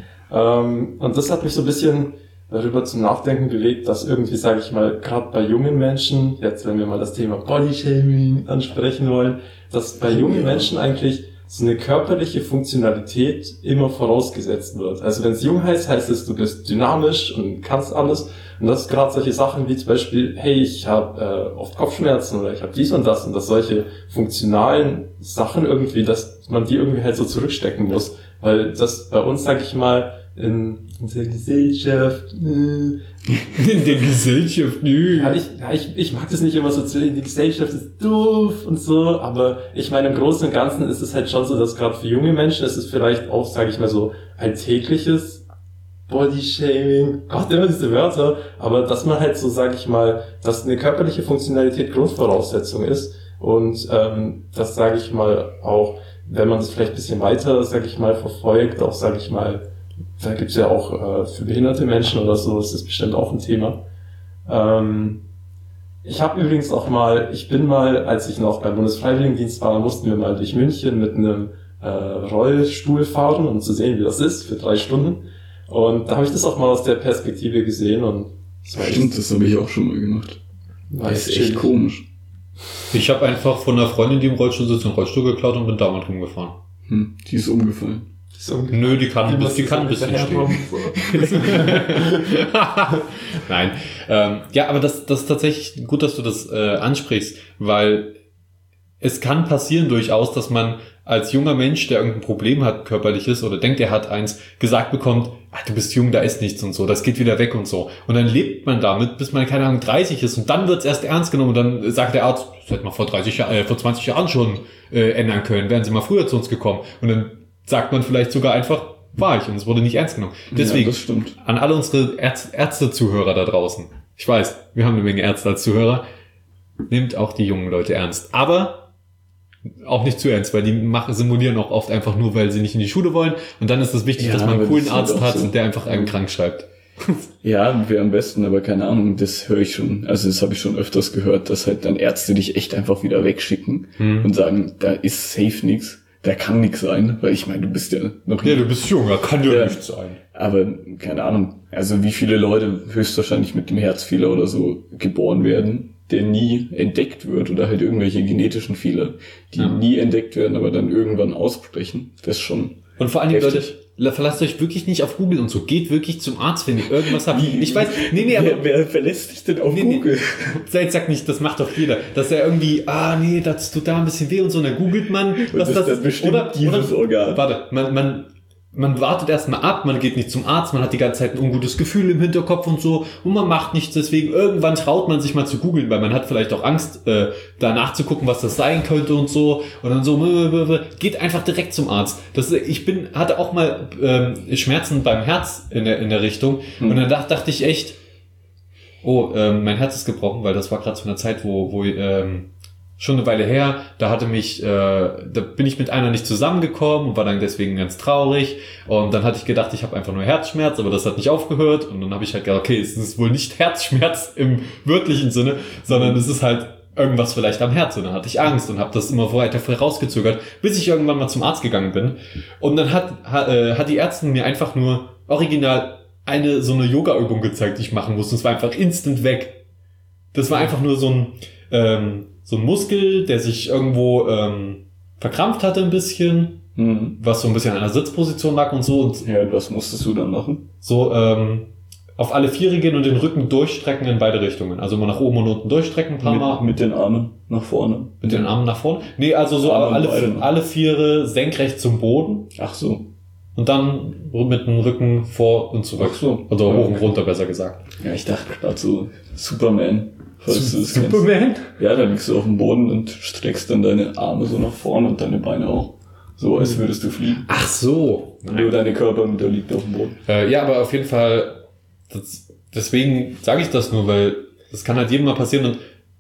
Ähm, und das hat mich so ein bisschen darüber zum Nachdenken bewegt, dass irgendwie, sage ich mal, gerade bei jungen Menschen, jetzt wenn wir mal das Thema Bodyshaming ansprechen wollen, dass bei jungen Menschen eigentlich so eine körperliche Funktionalität immer vorausgesetzt wird. Also wenn es jung heißt, heißt es, du bist dynamisch und kannst alles. Und das ist gerade solche Sachen wie zum Beispiel, hey, ich habe äh, oft Kopfschmerzen oder ich habe dies und das und dass solche funktionalen Sachen irgendwie, dass man die irgendwie halt so zurückstecken muss. Weil das bei uns, sag ich mal, in, in der Gesellschaft... Äh, in der Gesellschaft, nö. Ja, ich, ja ich, ich mag das nicht immer so zu reden, die Gesellschaft ist doof und so, aber ich meine, im Großen und Ganzen ist es halt schon so, dass gerade für junge Menschen ist es vielleicht auch, sage ich mal so, alltägliches Bodyshaming, Gott, immer diese Wörter, aber dass man halt so, sage ich mal, dass eine körperliche Funktionalität Grundvoraussetzung ist und ähm, das, sage ich mal, auch, wenn man das vielleicht ein bisschen weiter, sage ich mal, verfolgt, auch, sage ich mal, da gibt's ja auch äh, für behinderte Menschen oder so, ist das bestimmt auch ein Thema. Ähm, ich habe übrigens auch mal, ich bin mal, als ich noch beim Bundesfreiwilligendienst war, mussten wir mal durch München mit einem äh, Rollstuhl fahren, um zu sehen, wie das ist, für drei Stunden. Und da habe ich das auch mal aus der Perspektive gesehen und das war Stimmt, echt, das habe ich auch schon mal gemacht. war Das ist chillig. echt komisch. Ich habe einfach von einer Freundin, die im Rollstuhl sitzt, einen Rollstuhl geklaut und bin damit rumgefahren. Hm, die ist umgefallen. So, Nö, die kann, die die, die kann ein bisschen stehen. stehen. Nein. Ähm, ja, aber das, das ist tatsächlich gut, dass du das äh, ansprichst, weil es kann passieren durchaus, dass man als junger Mensch, der irgendein Problem hat, körperliches, oder denkt, er hat eins, gesagt bekommt, ach, du bist jung, da ist nichts und so, das geht wieder weg und so. Und dann lebt man damit, bis man, keine Ahnung, dreißig ist und dann wird's erst ernst genommen und dann sagt der Arzt, das hätte man vor dreißig Jahren, äh, vor zwanzig Jahren schon äh, ändern können, wären sie mal früher zu uns gekommen. Und dann sagt man vielleicht sogar einfach, war ich, und es wurde nicht ernst genommen. Deswegen, ja, das stimmt. An alle unsere Ärz- Ärzte-Zuhörer da draußen. Ich weiß, wir haben eine Menge Ärzte als Zuhörer. Nehmt auch die jungen Leute ernst. Aber auch nicht zu ernst, weil die machen, simulieren auch oft einfach nur, weil sie nicht in die Schule wollen. Und dann ist es wichtig, Ja, dass man einen aber coolen das ist halt Arzt auch hat so. und der einfach einen krank schreibt. Ja, wäre am besten, aber keine Ahnung, das höre ich schon, also das habe ich schon öfters gehört, dass halt dann Ärzte dich echt einfach wieder wegschicken Hm. und sagen, da ist safe nix, da kann nix sein, weil ich meine, du bist ja noch Ja, du bist jung, da kann ja, Ja. nichts sein. aber keine Ahnung, also wie viele Leute höchstwahrscheinlich mit dem Herzfehler oder so geboren werden, der nie entdeckt wird oder halt irgendwelche genetischen Fehler, die Ja. nie entdeckt werden, aber dann irgendwann ausbrechen, das ist schon Und vor allen Dingen, heftig. Leute, verlasst euch wirklich nicht auf Google und so. Geht wirklich zum Arzt, wenn ihr irgendwas habt. Ich weiß, nee, nee, aber... Wer, wer verlässt sich denn auf nee, Google? Nee. Jetzt sagt nicht, das macht doch jeder. Dass er irgendwie, ah, nee, das tut da ein bisschen weh und so, und dann googelt man, was das, das ist. Oder, dieses oder, Organ. Warte, man, man, man wartet erstmal ab, man geht nicht zum Arzt, man hat die ganze Zeit ein ungutes Gefühl im Hinterkopf und so, und man macht nichts, deswegen irgendwann traut man sich mal zu googeln, weil man hat vielleicht auch Angst, äh, da nachzugucken, was das sein könnte und so, und dann so, geht einfach direkt zum Arzt. Das, ich bin, hatte auch mal ähm, Schmerzen beim Herz in der, in der Richtung, hm. und dann dacht, dachte ich echt, oh, ähm, mein Herz ist gebrochen, weil das war gerade zu einer Zeit, wo, wo ähm, schon eine Weile her, da hatte mich, äh, da bin ich mit einer nicht zusammengekommen und war dann deswegen ganz traurig, und dann hatte ich gedacht, ich habe einfach nur Herzschmerz, aber das hat nicht aufgehört, und dann habe ich halt gedacht, okay, es ist wohl nicht Herzschmerz im wörtlichen Sinne, sondern es ist halt irgendwas vielleicht am Herz, und dann hatte ich Angst und habe das immer weiter vorausgezögert, bis ich irgendwann mal zum Arzt gegangen bin, und dann hat, hat, äh, hat die Ärztin mir einfach nur original eine so eine Yoga-Übung gezeigt, die ich machen musste, und es war einfach instant weg. Das war einfach nur so ein ähm, so ein Muskel, der sich irgendwo ähm, verkrampft hatte ein bisschen, mhm. was so ein bisschen an einer Sitzposition lag und so. Und ja, was musstest du dann machen? So ähm, auf alle Viere gehen und den Rücken durchstrecken in beide Richtungen. Also mal nach oben und unten durchstrecken ein paar mit, Mal. Mit den Armen nach vorne. Mit den Armen nach vorne? Nee, also so alle, alle Viere senkrecht zum Boden. Ach so. Und dann mit dem Rücken vor und zurück. Ach so. Also hoch und runter, besser gesagt. Ja, ich dachte gerade so Superman. Falls du das Superman? Kennst. Ja, da liegst du auf dem Boden und streckst dann deine Arme so nach vorne und deine Beine auch. So, als würdest du fliegen. Ach so. Nur deine Körpermitte liegt auf dem Boden. Äh, ja, aber auf jeden Fall, das, deswegen sage ich das nur, weil das kann halt jedem mal passieren, und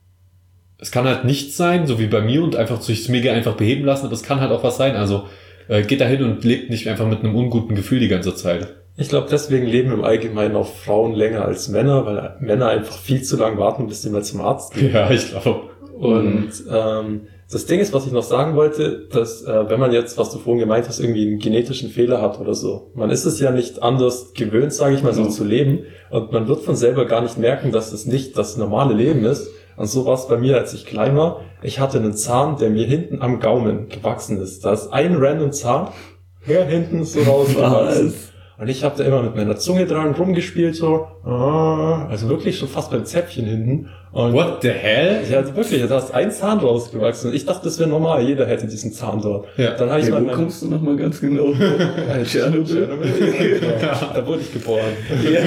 es kann halt nichts sein, so wie bei mir, und einfach sich mega einfach beheben lassen, aber es kann halt auch was sein. Also äh, geht da hin und lebt nicht einfach mit einem unguten Gefühl die ganze Zeit. Ich glaube, deswegen leben im Allgemeinen auch Frauen länger als Männer, weil Männer einfach viel zu lange warten, bis sie mal zum Arzt gehen. Ja, ich glaube. Und ähm, das Ding ist, was ich noch sagen wollte, dass äh, wenn man jetzt, was du vorhin gemeint hast, irgendwie einen genetischen Fehler hat oder so, man ist es ja nicht anders gewöhnt, sage ich mal, so zu leben, und man wird von selber gar nicht merken, dass es nicht das normale Leben ist. Und so war es bei mir, als ich klein war. Ich hatte einen Zahn, der mir hinten am Gaumen gewachsen ist. Da ist ein random Zahn hier hinten so rausgewachsen. Und ich habe da immer mit meiner Zunge dran rumgespielt, so, also wirklich schon fast beim Zäpfchen hinten. Und what the hell? Ja, also wirklich, da ist ein Zahn rausgewachsen. Ich dachte, das wäre normal, jeder hätte diesen Zahn dort. Ja. Dann habe ich ja, mal wo mein, kommst du nochmal ganz genau? Tschernobyl. Ja, da wurde ich geboren. Ja.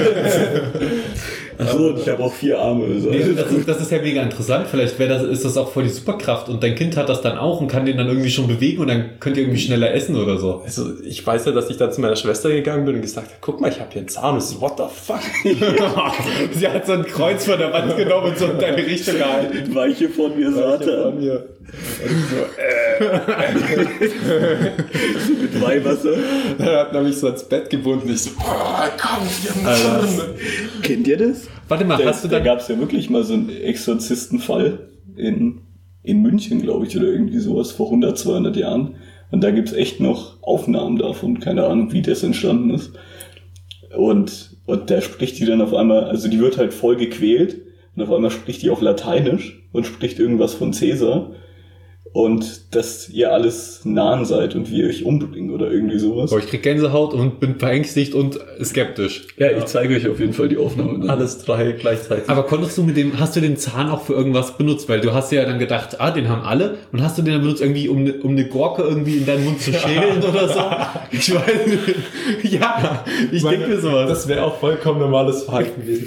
Achso, ich habe auch vier Arme. So. Nee, das, ist, das ist ja mega interessant. Vielleicht wäre das, ist das auch voll die Superkraft, und dein Kind hat das dann auch und kann den dann irgendwie schon bewegen, und dann könnt ihr irgendwie schneller essen oder so. Also ich weiß ja, dass ich dann zu meiner Schwester gegangen bin und gesagt habe, guck mal, ich habe hier einen Zahn. Und so, what the fuck? Sie hat so ein Kreuz von der Wand genommen und so in deine Richtung gehalten. Weiche von mir, Satan. Und so, äh. Mit Weihwasser. Er hat nämlich so ans Bett gebunden. Ich so, oh, komm, hier also, kennt ihr das? Warte mal, da, hast du da... Da gab es ja wirklich mal so einen Exorzistenfall in, in München, glaube ich, oder irgendwie sowas, vor hundert, zweihundert Jahren. Und da gibt's echt noch Aufnahmen davon. Keine Ahnung, wie das entstanden ist. Und, und da spricht die dann auf einmal, also die wird halt voll gequält. Und auf einmal spricht die auf Lateinisch und spricht irgendwas von Cäsar. Und dass ihr alles nahen seid und wie ihr euch umbringt oder irgendwie sowas. Oh, ich krieg Gänsehaut und bin verängstigt und skeptisch. Ja, ich zeige euch auf jeden Fall die Aufnahme. Dann. Alles drei gleichzeitig. Aber konntest du mit dem, hast du den Zahn auch für irgendwas benutzt? Weil du hast ja dann gedacht, ah, den haben alle. Und hast du den dann benutzt irgendwie, um eine, um eine Gurke irgendwie in deinen Mund zu schälen oder so? Ich weiß nicht. Ja, ich denke mir sowas. Das wäre auch vollkommen normales Verhalten gewesen.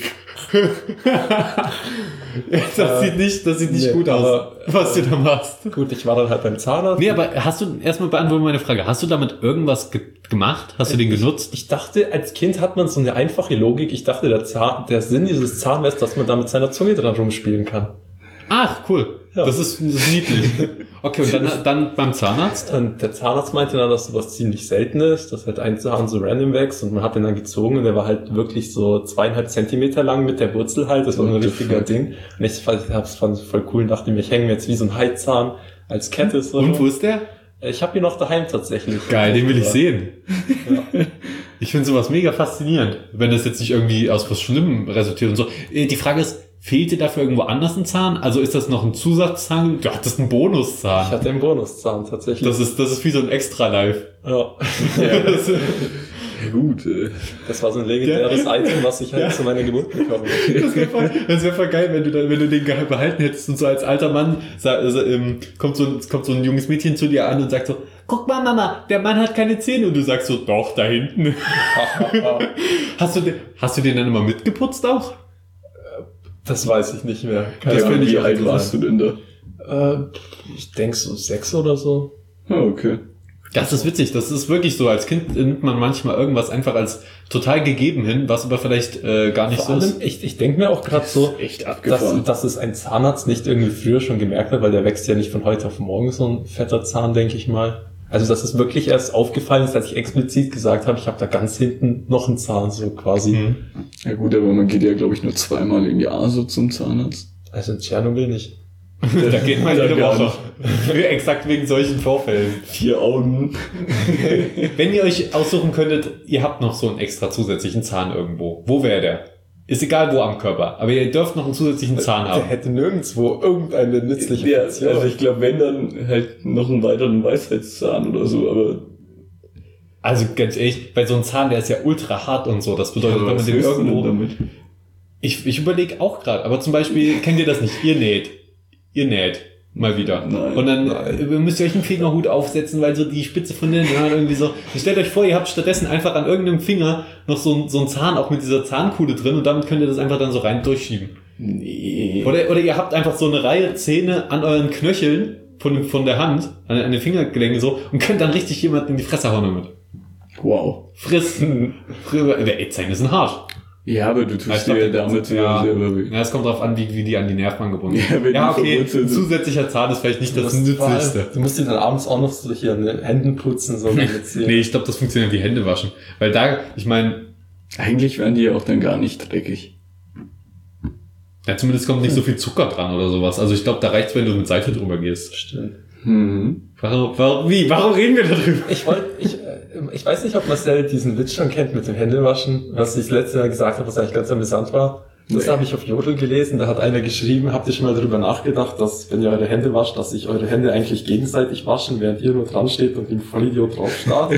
Das sieht nicht, das sieht nicht nee, gut aus, was du da machst. Gut, ich war dann halt beim Zahnarzt. Nee, aber hast du, erstmal beantworten meine Frage, hast du damit irgendwas ge- gemacht? Hast du den genutzt? Ich, ich dachte, als Kind hat man so eine einfache Logik. Ich dachte, der, Zahn, der Sinn dieses Zahnmessers, dass man da mit seiner Zunge dran rumspielen kann. Ach, cool. Ja. Das ist, das ist niedlich. Okay, und dann, dann beim Zahnarzt? Und der Zahnarzt meinte dann, dass sowas ziemlich selten ist, dass halt ein Zahn so random wächst, und man hat den dann gezogen und der war halt wirklich so zweieinhalb Zentimeter lang mit der Wurzel halt. Das war so ein richtiger Ding. Und ich fand es voll cool und dachte mir, ich hänge mir jetzt wie so ein Haizahn als Kette. So. Und wo ist der? Ich habe ihn noch daheim tatsächlich. Geil, den will ich sehen. Ja. Ich finde sowas mega faszinierend, wenn das jetzt nicht irgendwie aus was Schlimmem resultiert und so. Die Frage ist, fehlt dir dafür irgendwo anders ein Zahn? Also ist das noch ein Zusatzzahn? Du hattest einen Bonuszahn. Ich hatte einen Bonuszahn, tatsächlich. Das ist, das ist wie so ein Extra-Life. Ja. Ja. Das, Gut, äh. Das war so ein legendäres ja. Item, was ich halt ja. zu meiner Geburt bekommen habe. Das wäre voll, das wär voll geil, wenn du dann, wenn du den behalten hättest und so als alter Mann also, ähm, kommt, so, kommt so ein junges Mädchen zu dir an und sagt so, guck mal Mama, der Mann hat keine Zähne und du sagst so, doch, da hinten. hast, du den, hast du den dann immer mitgeputzt auch? Das weiß ich nicht mehr. Keine das Ahnung, wie alt warst du denn da? Äh, ich denke so sechs oder so. Ah, okay. Das ist witzig, das ist wirklich so. Als Kind nimmt man manchmal irgendwas einfach als total gegeben hin, was aber vielleicht äh, gar nicht Vor so allem, ist. Ich, ich denke mir auch gerade so, echt abgefahren. dass, dass es ein Zahnarzt nicht irgendwie früher schon gemerkt hat, weil der wächst ja nicht von heute auf morgen, so ein fetter Zahn, denke ich mal. Also dass es wirklich erst aufgefallen ist, als ich explizit gesagt habe, ich habe da ganz hinten noch einen Zahn, so quasi. Mhm. Ja gut, aber man geht ja, glaube ich, nur zweimal im Jahr so zum Zahnarzt. Also in Tschernobyl nicht. Da geht man jede Woche. Exakt wegen solchen Vorfällen. Vier Augen. Wenn ihr euch aussuchen könntet, ihr habt noch so einen extra zusätzlichen Zahn irgendwo. Wo wäre der? Ist egal wo am Körper, aber ihr dürft noch einen zusätzlichen Zahn haben. Der hätte nirgendwo irgendeine nützliche ja, Funktion. Also ich glaube, wenn dann halt noch einen weiteren Weisheitszahn oder so, aber... Also ganz ehrlich, bei so einem Zahn, der ist ja ultra hart und so. Das bedeutet, ja, wenn man den irgendwo... Damit? Ich, ich überlege auch gerade, aber zum Beispiel, kennt ihr das nicht? Ihr näht. Ihr näht. Mal wieder. Nein, und dann nein. müsst ihr euch einen Fingerhut aufsetzen, weil so die Spitze von den Haaren irgendwie so... Stellt euch vor, ihr habt stattdessen einfach an irgendeinem Finger noch so, ein, so einen Zahn, auch mit dieser Zahnkuhle drin und damit könnt ihr das einfach dann so rein durchschieben. Nee. Oder, oder ihr habt einfach so eine Reihe Zähne an euren Knöcheln von, von der Hand, an, an den Fingergelenken so und könnt dann richtig jemanden in die Fresse hauen damit. Wow. Frissen. Ey, Zähne sind hart. Ja, aber du tust dir damit ja, selber weh. Ja, es kommt drauf an, wie, wie die an die Nerven angebunden sind. Ja, ja okay, ein zusätzlicher Zahn ist vielleicht nicht das Nützlichste. Du musst dir dann abends auch noch so hier an den Händen putzen. So nee, nee, ich glaube, das funktioniert wie Hände waschen. Weil da, ich meine... Eigentlich werden die ja auch dann gar nicht dreckig. Ja, zumindest kommt nicht so viel Zucker dran oder sowas. Also ich glaube, da reicht's, wenn du mit Seife drüber gehst. Stimmt. Mhm. Warum, warum, wie? Warum reden wir darüber? Ich wollte, ich, ich weiß nicht, ob Marcel diesen Witz schon kennt mit dem Händewaschen, was ich letztes Jahr gesagt habe, was eigentlich ganz amüsant war. Das nee. habe ich auf Jodel gelesen, da hat einer geschrieben, habt ihr schon mal darüber nachgedacht, dass, wenn ihr eure Hände wascht, dass sich eure Hände eigentlich gegenseitig waschen, während ihr nur dran steht und wie ein Vollidiot drauf starrt?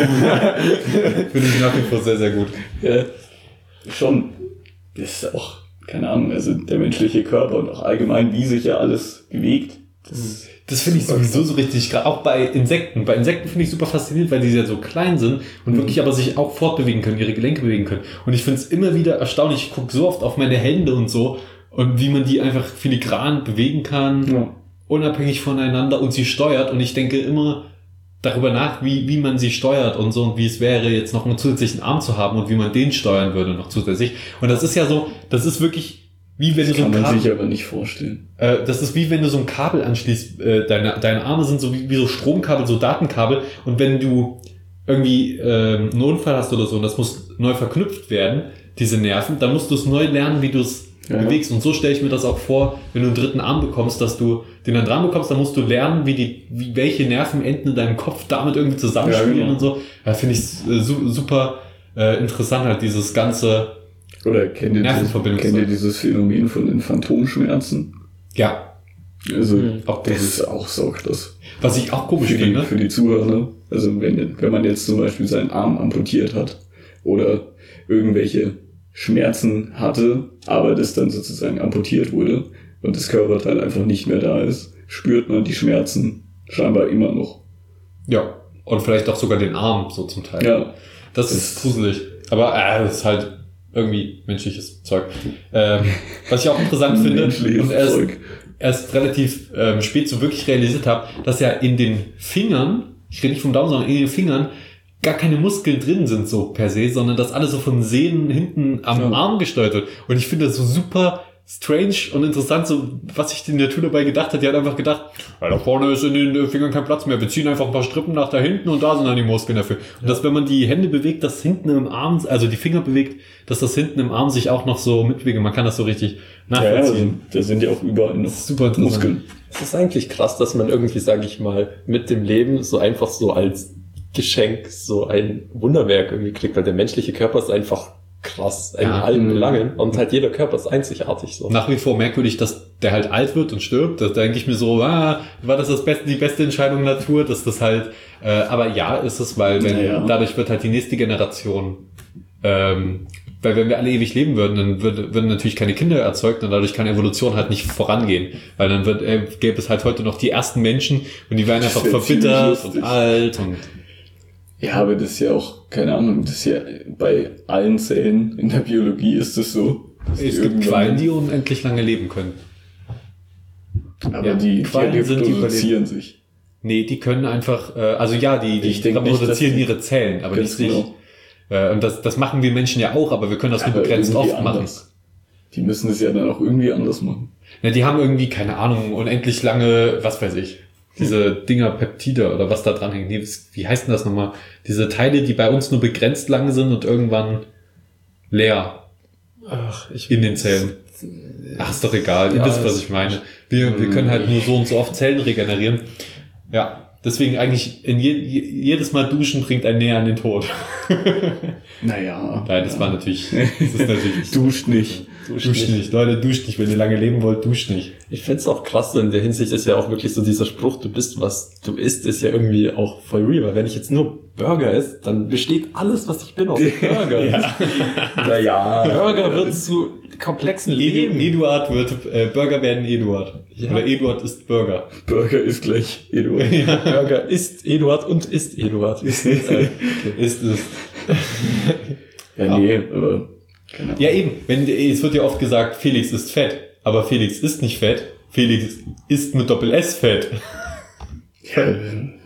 Finde ich nach wie vor sehr, sehr gut. Ja, schon. Das ist auch, keine Ahnung, also der menschliche Körper und auch allgemein, wie sich ja alles bewegt. Das, das finde ich sowieso so richtig krass. Auch bei Insekten. Bei Insekten finde ich super faszinierend, weil die ja so klein sind und mhm. wirklich aber sich auch fortbewegen können, ihre Gelenke bewegen können. Und ich finde es immer wieder erstaunlich. Ich gucke so oft auf meine Hände und so und wie man die einfach filigran bewegen kann, ja. unabhängig voneinander und sie steuert. Und ich denke immer darüber nach, wie, wie man sie steuert und so und wie es wäre, jetzt noch einen zusätzlichen Arm zu haben und wie man den steuern würde noch zusätzlich. Und das ist ja so, das ist wirklich wie wenn das du so ein kann man Kabel, sich aber nicht vorstellen. Äh, das ist wie wenn du so ein Kabel anschließt. Äh, deine, deine Arme sind so wie, wie so Stromkabel, so Datenkabel. Und wenn du irgendwie äh, einen Unfall hast oder so und das muss neu verknüpft werden, diese Nerven, dann musst du es neu lernen, wie du es ja, bewegst. Und so stelle ich mir das auch vor, wenn du einen dritten Arm bekommst, dass du den dann dran bekommst, dann musst du lernen, wie die, wie welche Nervenenden in deinem Kopf damit irgendwie zusammenspielen ja, genau. und so. Ja, finde ich äh, su- super äh, interessant halt, dieses ganze Oder kennt ihr, dieses, kennt ihr dieses Phänomen von den Phantomschmerzen? Ja. Also, mhm. auch das, das ist auch so krass. Was ich auch komisch für finde. Die, für die Zuhörer, also wenn, wenn man jetzt zum Beispiel seinen Arm amputiert hat oder irgendwelche Schmerzen hatte, aber das dann sozusagen amputiert wurde und das Körperteil einfach nicht mehr da ist, spürt man die Schmerzen scheinbar immer noch. Ja. Und vielleicht auch sogar den Arm, so zum Teil. Ja. Das, das ist gruselig. Aber, äh, das ist halt irgendwie menschliches Zeug. Ähm, was ich auch interessant finde, und erst, erst relativ ähm, spät so wirklich realisiert habe, dass ja in den Fingern, ich rede nicht vom Daumen, sondern in den Fingern, gar keine Muskeln drin sind so per se, sondern dass alles so von Sehnen hinten am ja. Arm gesteuert wird. Und ich finde das so super strange und interessant, so was sich die Natur dabei gedacht hat. Die hat einfach gedacht, ja, da vorne ist in den Fingern kein Platz mehr. Wir ziehen einfach ein paar Strippen nach da hinten und da sind dann die Muskeln dafür. Und ja. dass, wenn man die Hände bewegt, dass hinten im Arm, also die Finger bewegt, dass das hinten im Arm sich auch noch so mitbewegt. Man kann das so richtig nachvollziehen. Ja, da sind ja auch überall noch super Muskeln. Es ist eigentlich krass, dass man irgendwie, sage ich mal, mit dem Leben so einfach so als Geschenk so ein Wunderwerk irgendwie kriegt, weil der menschliche Körper ist einfach krass in ja. allen Belangen und halt jeder Körper ist einzigartig so. Nach wie vor merkwürdig, dass der halt alt wird und stirbt. Da denke ich mir so, ah, war das, das beste, die beste Entscheidung Natur, dass das halt, äh, aber ja, ist es, weil wenn ja. dadurch wird halt die nächste Generation, ähm, weil wenn wir alle ewig leben würden, dann würd, würden natürlich keine Kinder erzeugt und dadurch kann Evolution halt nicht vorangehen. Weil dann wird, äh, gäbe es halt heute noch die ersten Menschen und die wären einfach verbittert und alt und ja, aber das ist ja auch, keine Ahnung, das ist ja bei allen Zellen in der Biologie ist das so. Es gibt Quallen, die unendlich lange leben können. Aber ja, die, die reproduzieren sich. Nee, die können einfach, äh, also ja, die, die reproduzieren ihre Zellen, aber nicht sich. Genau. Äh, und das, das machen wir Menschen ja auch, aber wir können das nur begrenzt oft anders. machen. Die müssen es ja dann auch irgendwie anders machen. Ja, die haben irgendwie, keine Ahnung, unendlich lange, was weiß ich. Diese Dinger Peptide oder was da dran hängt. Wie heißt denn das nochmal? Diese Teile, die bei uns nur begrenzt lang sind und irgendwann leer. Ach, ich in den Zellen. Ach, ist doch egal. Ihr ja, wisst, was ich meine. Wir, wir können halt nur so und so oft Zellen regenerieren. Ja, deswegen eigentlich in je, jedes Mal duschen bringt einen näher an den Tod. Naja. Nein, das ja. war natürlich, das ist natürlich. Duscht nicht. Duscht, duscht nicht. nicht. Leute, duscht nicht. Wenn ihr lange leben wollt, duscht nicht. Ich find's auch krass, so in der Hinsicht ist ja auch wirklich so dieser Spruch, du bist, was du isst, ist ja irgendwie auch voll real, weil wenn ich jetzt nur Burger esse, dann besteht alles, was ich bin, aus Burger. ja. Naja. Burger wird zu komplexen Leben. Eduard wird, äh, Burger werden Eduard. Ja. Oder Eduard ist Burger. Burger ist gleich Eduard. Ja. Burger ist Eduard und ist Eduard. Ist, äh, okay. ist es. Ja, nee, aber genau. Ja, eben. Wenn, es wird ja oft gesagt, Felix ist fett. Aber Felix ist nicht fett. Felix ist mit Doppel-S fett. Ja.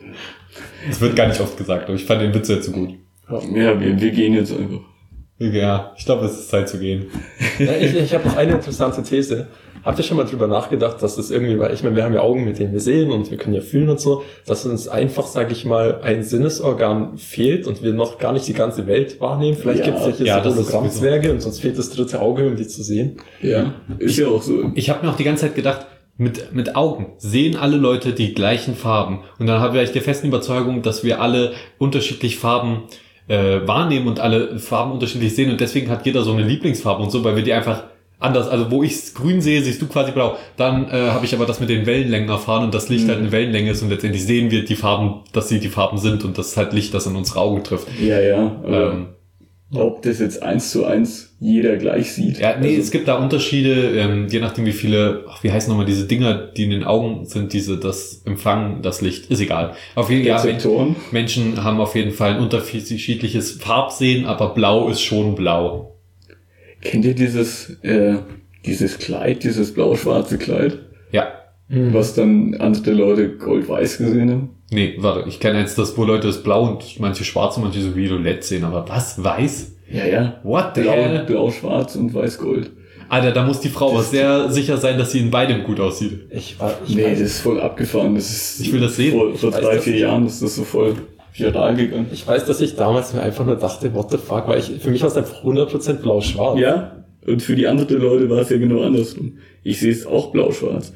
Das wird gar nicht oft gesagt, aber ich fand den Witz ja zu gut. Ja, wir, wir gehen jetzt einfach. Ja, ich glaube, es ist Zeit zu gehen. Ja, ich ich habe noch eine interessante These. Habt ihr schon mal drüber nachgedacht, dass das irgendwie, weil ich meine, wir haben ja Augen, mit denen wir sehen und wir können ja fühlen und so, dass uns einfach, sage ich mal, ein Sinnesorgan fehlt und wir noch gar nicht die ganze Welt wahrnehmen? Vielleicht ja, gibt es ja hier ja, so Hologrammzwerge und sonst fehlt das dritte Auge, um die zu sehen. Ja, ist ja auch so. Ich habe mir auch die ganze Zeit gedacht, mit mit Augen sehen alle Leute die gleichen Farben. Und dann habe ich der festen Überzeugung, dass wir alle unterschiedlich Farben äh, wahrnehmen und alle Farben unterschiedlich sehen. Und deswegen hat jeder so eine Lieblingsfarbe und so, weil wir die einfach anders, also wo ich grün sehe, siehst du quasi blau. Dann äh, habe ich aber das mit den Wellenlängen erfahren und das Licht mhm. halt eine Wellenlänge ist und letztendlich sehen wir die Farben, dass sie die Farben sind und das ist halt Licht, das in unsere Augen trifft. Ja, ja. Ähm, ob das jetzt eins zu eins jeder gleich sieht. Ja, nee, also, es gibt da Unterschiede, ähm, je nachdem wie viele, ach, wie heißen nochmal diese Dinger, die in den Augen sind, diese, das Empfangen, das Licht, ist egal. Auf jeden Fall, ja, Menschen haben auf jeden Fall ein unterschiedliches Farbsehen, aber blau ist schon blau. Kennt ihr dieses, äh, dieses Kleid, dieses blau-schwarze Kleid? Ja. Mhm. Was dann andere Leute gold-weiß gesehen haben? Nee, warte, ich kenne jetzt das, wo Leute das blau und manche schwarz und manche so violett sehen, aber was? Weiß? Ja, ja. What the blau, hell? Blau-schwarz und weiß-gold. Alter, da muss die Frau aber sehr sicher sein, dass sie in beidem gut aussieht. Ich war, ich nee, weiß. Das ist voll abgefahren. Das ist, ich will das sehen. Vor, vor drei, vier Jahren ist das so voll viral gegangen. Ich weiß, dass ich damals mir einfach nur dachte, what the fuck, weil ich, für mich war es einfach hundert Prozent blau-schwarz. Ja, und für die anderen Leute war es ja genau andersrum. Ich sehe es auch blau-schwarz.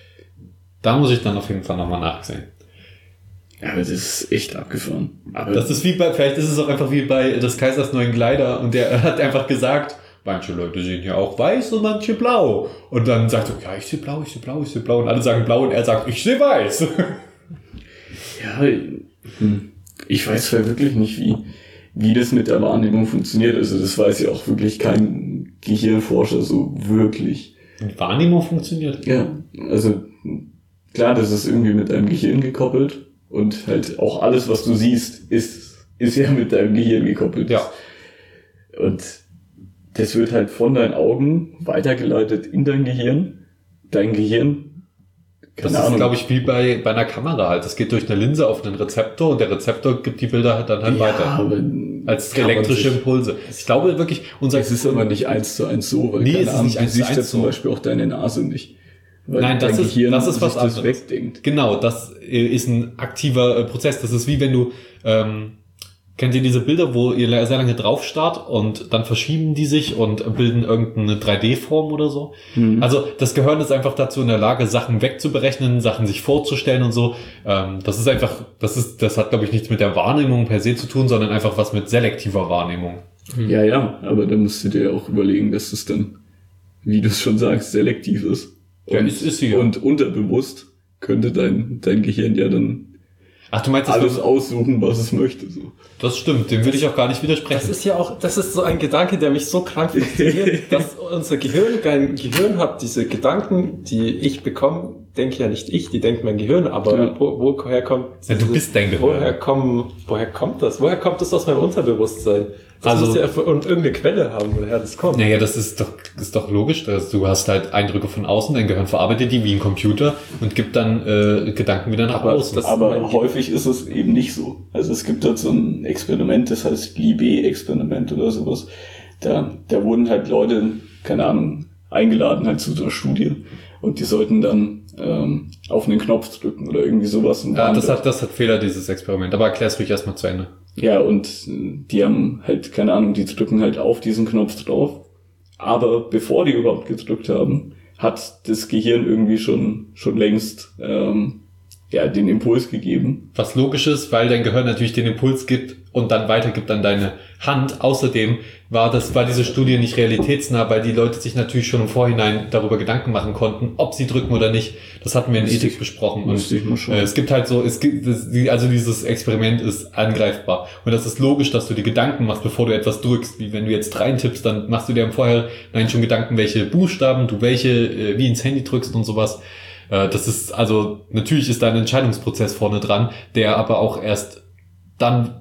Da muss ich dann auf jeden Fall nochmal nachsehen. Ja, aber das ist echt abgefahren. Aber das ist wie bei, vielleicht ist es auch einfach wie bei des Kaisers neuen Kleider und der hat einfach gesagt, manche Leute sehen ja auch weiß und manche blau. Und dann sagt er, ja, ich sehe blau, ich sehe blau, ich sehe blau. Und alle sagen blau und er sagt, ich sehe weiß. Ja, ich weiß zwar wirklich nicht, wie, wie das mit der Wahrnehmung funktioniert. Also das weiß ja auch wirklich kein Gehirnforscher so wirklich. Die Wahrnehmung funktioniert? Ja, also klar, das ist irgendwie mit deinem Gehirn gekoppelt. Und halt auch alles, was du siehst, ist, ist ja mit deinem Gehirn gekoppelt. Ja. Und das wird halt von deinen Augen weitergeleitet in dein Gehirn. Dein Gehirn, keine das Ahnung. Ist, glaube ich, wie bei, bei einer Kamera halt. Das geht durch eine Linse auf einen Rezeptor und der Rezeptor gibt die Bilder dann halt ja, weiter. Aber als elektrische Impulse. Ich glaube wirklich, unser... Es ist aber nicht eins zu eins so, weil nee, keine es ist Ahnung, nicht eins du siehst ja so. zum Beispiel auch deine Nase nicht. Weil Nein, das ist, Gehirn das ist was das anderes. Wegdenkt. Genau, das ist ein aktiver äh, Prozess. Das ist wie wenn du, ähm, kennt ihr diese Bilder, wo ihr sehr lange drauf starrt und dann verschieben die sich und bilden irgendeine drei D-Form oder so? Mhm. Also das Gehirn ist einfach dazu in der Lage, Sachen wegzuberechnen, Sachen sich vorzustellen und so. Ähm, das ist einfach, das ist, das hat glaube ich nichts mit der Wahrnehmung per se zu tun, sondern einfach was mit selektiver Wahrnehmung. Hm. Ja, ja, aber da musst du dir auch überlegen, dass es dann, wie du es schon sagst, selektiv ist. Und, ja, ist, ist ja. und unterbewusst könnte dein, dein Gehirn ja dann Ach, du meinst, alles aussuchen, was es möchte. So. Das stimmt, dem würde ich auch gar nicht widersprechen. Das ist ja auch, das ist so ein Gedanke, der mich so krank fasziniert, dass unser Gehirn kein Gehirn hat. Diese Gedanken, die ich bekomme, denke ja nicht ich, die denkt mein Gehirn, aber ja. wo, woher kommt ja, du bist dein Gehirn. Woher, kommen, woher kommt das? Woher kommt das aus meinem Unterbewusstsein? Das also, muss ja irgendeine Quelle haben, woher das kommt. Naja, das ist doch, ist doch logisch, dass du hast halt Eindrücke von außen, dein Gehirn verarbeitet die wie ein Computer und gibt dann äh, Gedanken wieder nach aber, außen. Aber häufig ist es eben nicht so. Also es gibt halt so ein Experiment, das heißt Libé-Experiment oder sowas. Da, da wurden halt Leute, keine Ahnung, eingeladen halt zu so einer Studie und die sollten dann ähm, auf einen Knopf drücken oder irgendwie sowas. Und ja, das hat, das hat Fehler, dieses Experiment. Aber erklär's ruhig erstmal zu Ende. Ja, und die haben halt, keine Ahnung, die drücken halt auf diesen Knopf drauf. Aber bevor die überhaupt gedrückt haben, hat das Gehirn irgendwie schon schon längst ähm, ja den Impuls gegeben. Was logisch ist, weil dein Gehirn natürlich den Impuls gibt und dann weitergibt an deine Hand. Außerdem war das war diese Studie nicht realitätsnah, weil die Leute sich natürlich schon im Vorhinein darüber Gedanken machen konnten, ob sie drücken oder nicht. Das hatten wir in Ethik ich, besprochen. Und äh, es gibt halt so, es gibt also dieses Experiment ist angreifbar und das ist logisch, dass du dir Gedanken machst, bevor du etwas drückst. Wie wenn du jetzt reintippst, dann machst du dir im Vorhinein schon Gedanken, welche Buchstaben du welche äh, wie ins Handy drückst und sowas. Das ist, also, natürlich ist da ein Entscheidungsprozess vorne dran, der aber auch erst dann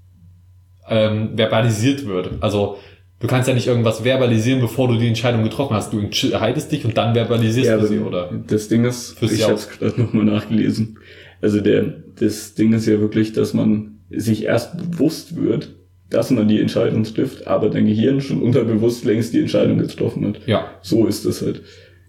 ähm, verbalisiert wird. Also, du kannst ja nicht irgendwas verbalisieren, bevor du die Entscheidung getroffen hast. Du entscheidest dich und dann verbalisierst ja, du sie, oder? Das Ding ist, ich habe es gerade nochmal nachgelesen. Also, der, das Ding ist ja wirklich, dass man sich erst bewusst wird, dass man die Entscheidung trifft, aber dein Gehirn schon unterbewusst längst die Entscheidung getroffen hat. Ja. So ist das halt.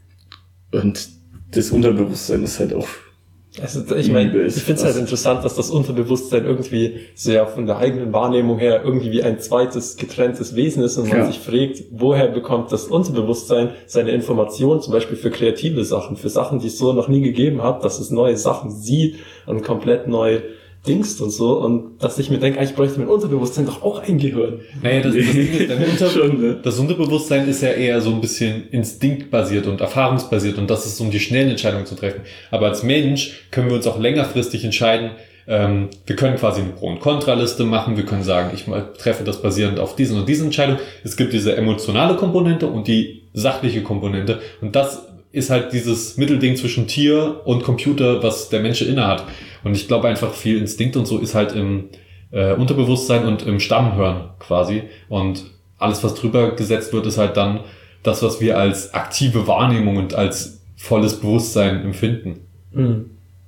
Und das Unterbewusstsein ist halt auch... Also ich meine, ich finde es halt interessant, dass das Unterbewusstsein irgendwie sehr von der eigenen Wahrnehmung her irgendwie wie ein zweites getrenntes Wesen ist und man ja. sich fragt, woher bekommt das Unterbewusstsein seine Informationen, zum Beispiel für kreative Sachen, für Sachen, die es so noch nie gegeben hat, dass es neue Sachen sieht und komplett neu Dingst und so, und dass ich mir denke, eigentlich bräuchte mein Unterbewusstsein doch auch ein Gehirn. Naja, das, das, Ding ist, Unter- Schon, ne? das Unterbewusstsein ist ja eher so ein bisschen instinktbasiert und erfahrungsbasiert und das ist, um die schnellen Entscheidungen zu treffen. Aber als Mensch können wir uns auch längerfristig entscheiden. Ähm, wir können quasi eine Pro- und Kontraliste machen. Wir können sagen, ich treffe das basierend auf diesen und diesen Entscheidung. Es gibt diese emotionale Komponente und die sachliche Komponente und das ist halt dieses Mittelding zwischen Tier und Computer, was der Mensch inne hat. Und ich glaube einfach, viel Instinkt und so ist halt im äh, Unterbewusstsein und im Stammhirn quasi. Und alles, was drüber gesetzt wird, ist halt dann das, was wir als aktive Wahrnehmung und als volles Bewusstsein empfinden. Mhm.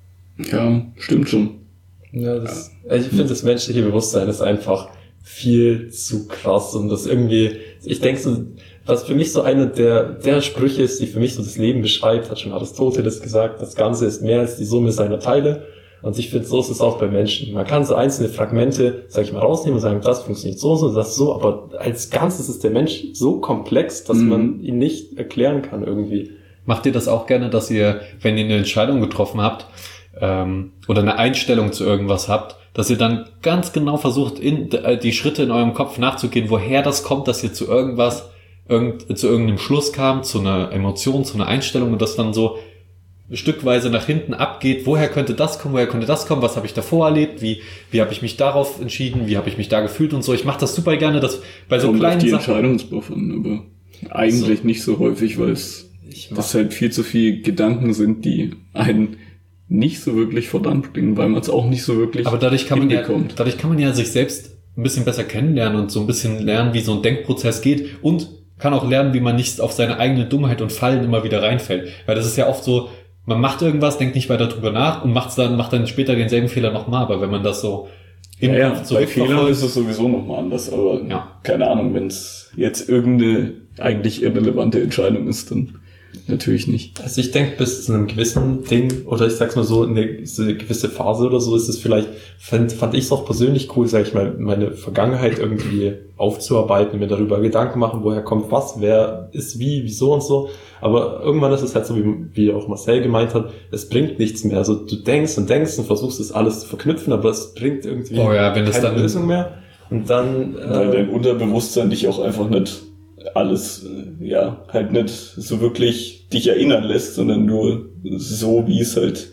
Ja, stimmt schon. Ja, das, also ich finde, das menschliche Bewusstsein ist einfach viel zu krass und das irgendwie, ich denke so, was für mich so eine der, der Sprüche ist, die für mich so das Leben beschreibt, hat schon Aristoteles gesagt, das Ganze ist mehr als die Summe seiner Teile. Und ich finde, so ist es auch bei Menschen. Man kann so einzelne Fragmente, sag ich mal, rausnehmen und sagen, das funktioniert so, so, das so, aber als Ganzes ist der Mensch so komplex, dass mhm. man ihn nicht erklären kann irgendwie. Macht ihr das auch gerne, dass ihr, wenn ihr eine Entscheidung getroffen habt, ähm, oder eine Einstellung zu irgendwas habt, dass ihr dann ganz genau versucht, in die Schritte in eurem Kopf nachzugehen, woher das kommt, dass ihr zu irgendwas, irgend, zu irgendeinem Schluss kam, zu einer Emotion, zu einer Einstellung und das dann so stückweise nach hinten abgeht, woher könnte das kommen, woher könnte das kommen, was habe ich davor erlebt, wie wie habe ich mich darauf entschieden, wie habe ich mich da gefühlt und so. Ich mache das super gerne, dass bei so Kommt kleinen die Sachen... Entscheidungswochen, aber eigentlich so. Nicht so häufig, weil es das halt viel zu viel Gedanken sind, die einen nicht so wirklich verdammt bringen, weil man es auch nicht so wirklich aber dadurch kann man ja, dadurch kann man ja sich selbst ein bisschen besser kennenlernen und so ein bisschen lernen, wie so ein Denkprozess geht und kann auch lernen, wie man nicht auf seine eigene Dummheit und Fallen immer wieder reinfällt, weil das ist ja oft so, man macht irgendwas, denkt nicht weiter drüber nach und macht's dann, macht dann später denselben Fehler nochmal. Aber wenn man das so im ja, ja, bei Fehlern ist es sowieso nochmal anders. Aber ja. keine Ahnung, wenn es jetzt irgendeine eigentlich irrelevante Entscheidung ist, dann natürlich nicht. Also ich denke, bis zu einem gewissen Ding, oder ich sag's mal so, in eine, so eine gewisse Phase oder so, ist es vielleicht, fand, fand ich es auch persönlich cool, sag ich mal, meine Vergangenheit irgendwie aufzuarbeiten, mir darüber Gedanken machen, woher kommt was, wer ist wie, wieso und so. Aber irgendwann ist es halt so, wie, wie auch Marcel gemeint hat, es bringt nichts mehr. Also du denkst und denkst und versuchst das alles zu verknüpfen, aber es bringt irgendwie oh ja, wenn keine das dann Lösung mehr. Und dann... Äh, Weil dein Unterbewusstsein dich auch einfach nicht alles, ja, halt nicht so wirklich dich erinnern lässt, sondern nur so, wie es halt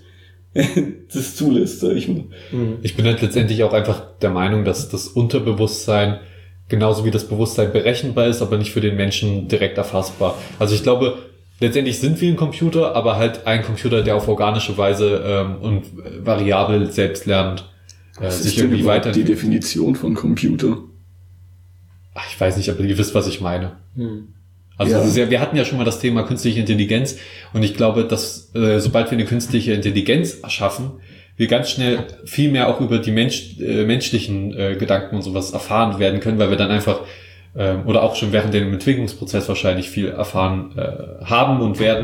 das zulässt, sag ich mal. Ich bin halt letztendlich auch einfach der Meinung, dass das Unterbewusstsein genauso wie das Bewusstsein berechenbar ist, aber nicht für den Menschen direkt erfassbar. Also ich glaube, letztendlich sind wir ein Computer, aber halt ein Computer, der auf organische Weise ähm, und variabel selbst lernt, äh, Was sich ist denn irgendwie überhaupt weiter. die Definition von Computer? Ach, ich weiß nicht, aber ihr wisst, was ich meine. Hm. Also Ja. das ist ja, wir hatten ja schon mal das Thema künstliche Intelligenz und ich glaube, dass äh, sobald wir eine künstliche Intelligenz erschaffen, wir ganz schnell viel mehr auch über die Mensch, äh, menschlichen äh, Gedanken und sowas erfahren werden können, weil wir dann einfach ähm, oder auch schon während dem Entwicklungsprozess wahrscheinlich viel erfahren äh, haben und werden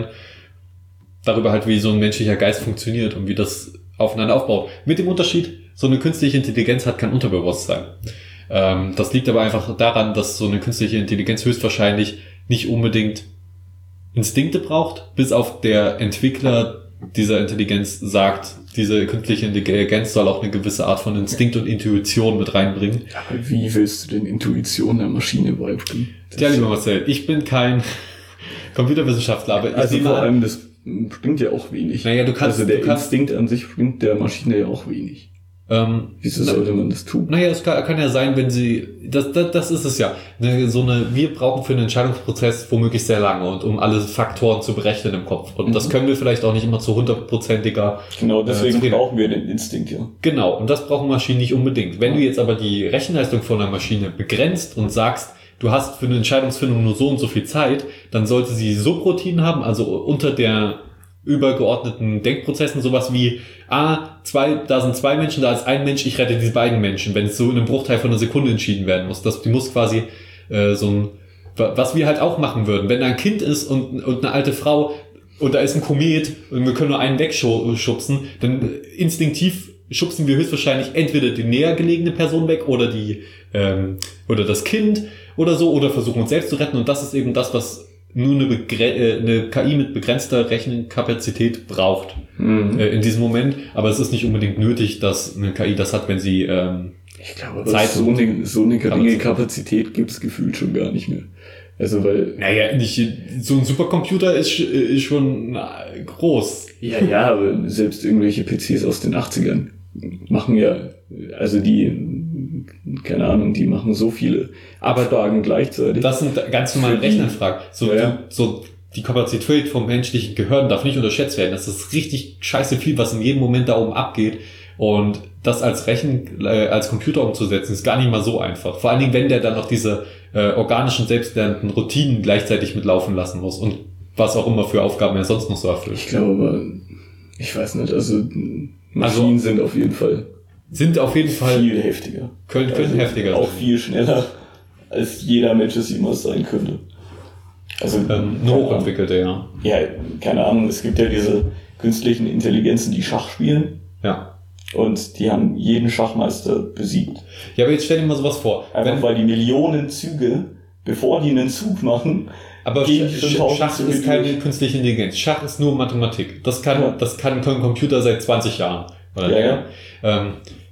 darüber halt, wie so ein menschlicher Geist funktioniert und wie das aufeinander aufbaut. Mit dem Unterschied, so eine künstliche Intelligenz hat kein Unterbewusstsein. Ähm, das liegt aber einfach daran, dass so eine künstliche Intelligenz höchstwahrscheinlich nicht unbedingt Instinkte braucht, bis auf der Entwickler dieser Intelligenz sagt, diese künstliche Intelligenz soll auch eine gewisse Art von Instinkt und Intuition mit reinbringen. Aber wie willst du denn Intuition der Maschine beibringen? Ja, lieber Marcel, ich bin kein Computerwissenschaftler, aber ich Also sehe vor mal, allem, das bringt ja auch wenig. Naja, du kannst- also der du kannst- Instinkt an sich bringt der Maschine ja auch wenig. ähm, Wieso sollte man das tun? Naja, es kann, kann ja sein, wenn sie, das, das, das ist es ja, eine, so eine, wir brauchen für einen Entscheidungsprozess womöglich sehr lange und um alle Faktoren zu berechnen im Kopf. Und Mhm. das können wir vielleicht auch nicht immer zu hundertprozentiger. Genau, deswegen Äh, zufrieden. brauchen wir den Instinkt, ja. Genau, und das brauchen Maschinen nicht unbedingt. Wenn du jetzt aber die Rechenleistung von einer Maschine begrenzt und sagst, du hast für eine Entscheidungsfindung nur so und so viel Zeit, dann sollte sie Subroutinen haben, also unter der übergeordneten Denkprozessen sowas wie, ah, zwei, da sind zwei Menschen, da ist ein Mensch, ich rette diese beiden Menschen, wenn es so in einem Bruchteil von einer Sekunde entschieden werden muss. Das, die muss quasi äh, so ein, was wir halt auch machen würden, wenn da ein Kind ist und, und eine alte Frau und da ist ein Komet und wir können nur einen wegschubsen, dann instinktiv schubsen wir höchstwahrscheinlich entweder die näher gelegene Person weg oder die ähm, oder das Kind oder so, oder versuchen uns selbst zu retten, und das ist eben das, was nur eine, Begre- äh, eine K I mit begrenzter Rechenkapazität braucht Mhm. äh, in diesem Moment, aber es ist nicht unbedingt nötig, dass eine K I das hat, wenn sie ähm, Ich glaube, Zeit so und- eine, so eine geringe Kapazität. Kapazität gibt es gefühlt schon gar nicht mehr. Also, weil, naja, nicht, so ein Supercomputer ist, sch- ist schon na, groß. ja, ja, aber selbst irgendwelche P Cs aus den achtzigern machen ja, also die, keine Ahnung, die machen so viele Abfragen gleichzeitig. Das sind ganz normale Für die- Rechenanfragen. So, Ja, ja. so die Kapazität vom menschlichen Gehirn darf nicht unterschätzt werden. Das ist richtig scheiße viel, was in jedem Moment da oben abgeht. Und das als Rechen, äh, als Computer umzusetzen, ist gar nicht mal so einfach. Vor allen Dingen, wenn der dann noch diese äh, organischen, selbstlernenden Routinen gleichzeitig mitlaufen lassen muss und was auch immer für Aufgaben er sonst noch so erfüllt. Ich glaube aber, ich weiß nicht, also Maschinen Also- sind auf jeden Fall Sind auf jeden Fall, viel heftiger. können, können Also heftiger auch sein. viel schneller, als jeder Mensch es jemals sein könnte. Also, Ähm, eine hochentwickelte, ja. ja, keine Ahnung, es gibt ja diese künstlichen Intelligenzen, die Schach spielen, Ja. und die haben jeden Schachmeister besiegt. Ja, aber jetzt stell dir mal sowas vor. Einfach Wenn, weil die Millionen Züge, bevor die einen Zug machen, aber gehen Sch schon Sch tausend Schach Züge ist keine durch. künstliche Intelligenz. Schach ist nur Mathematik. Das kann, Ja. das kann, können Computer seit zwanzig Jahren. Oder Ja, länger. Ähm,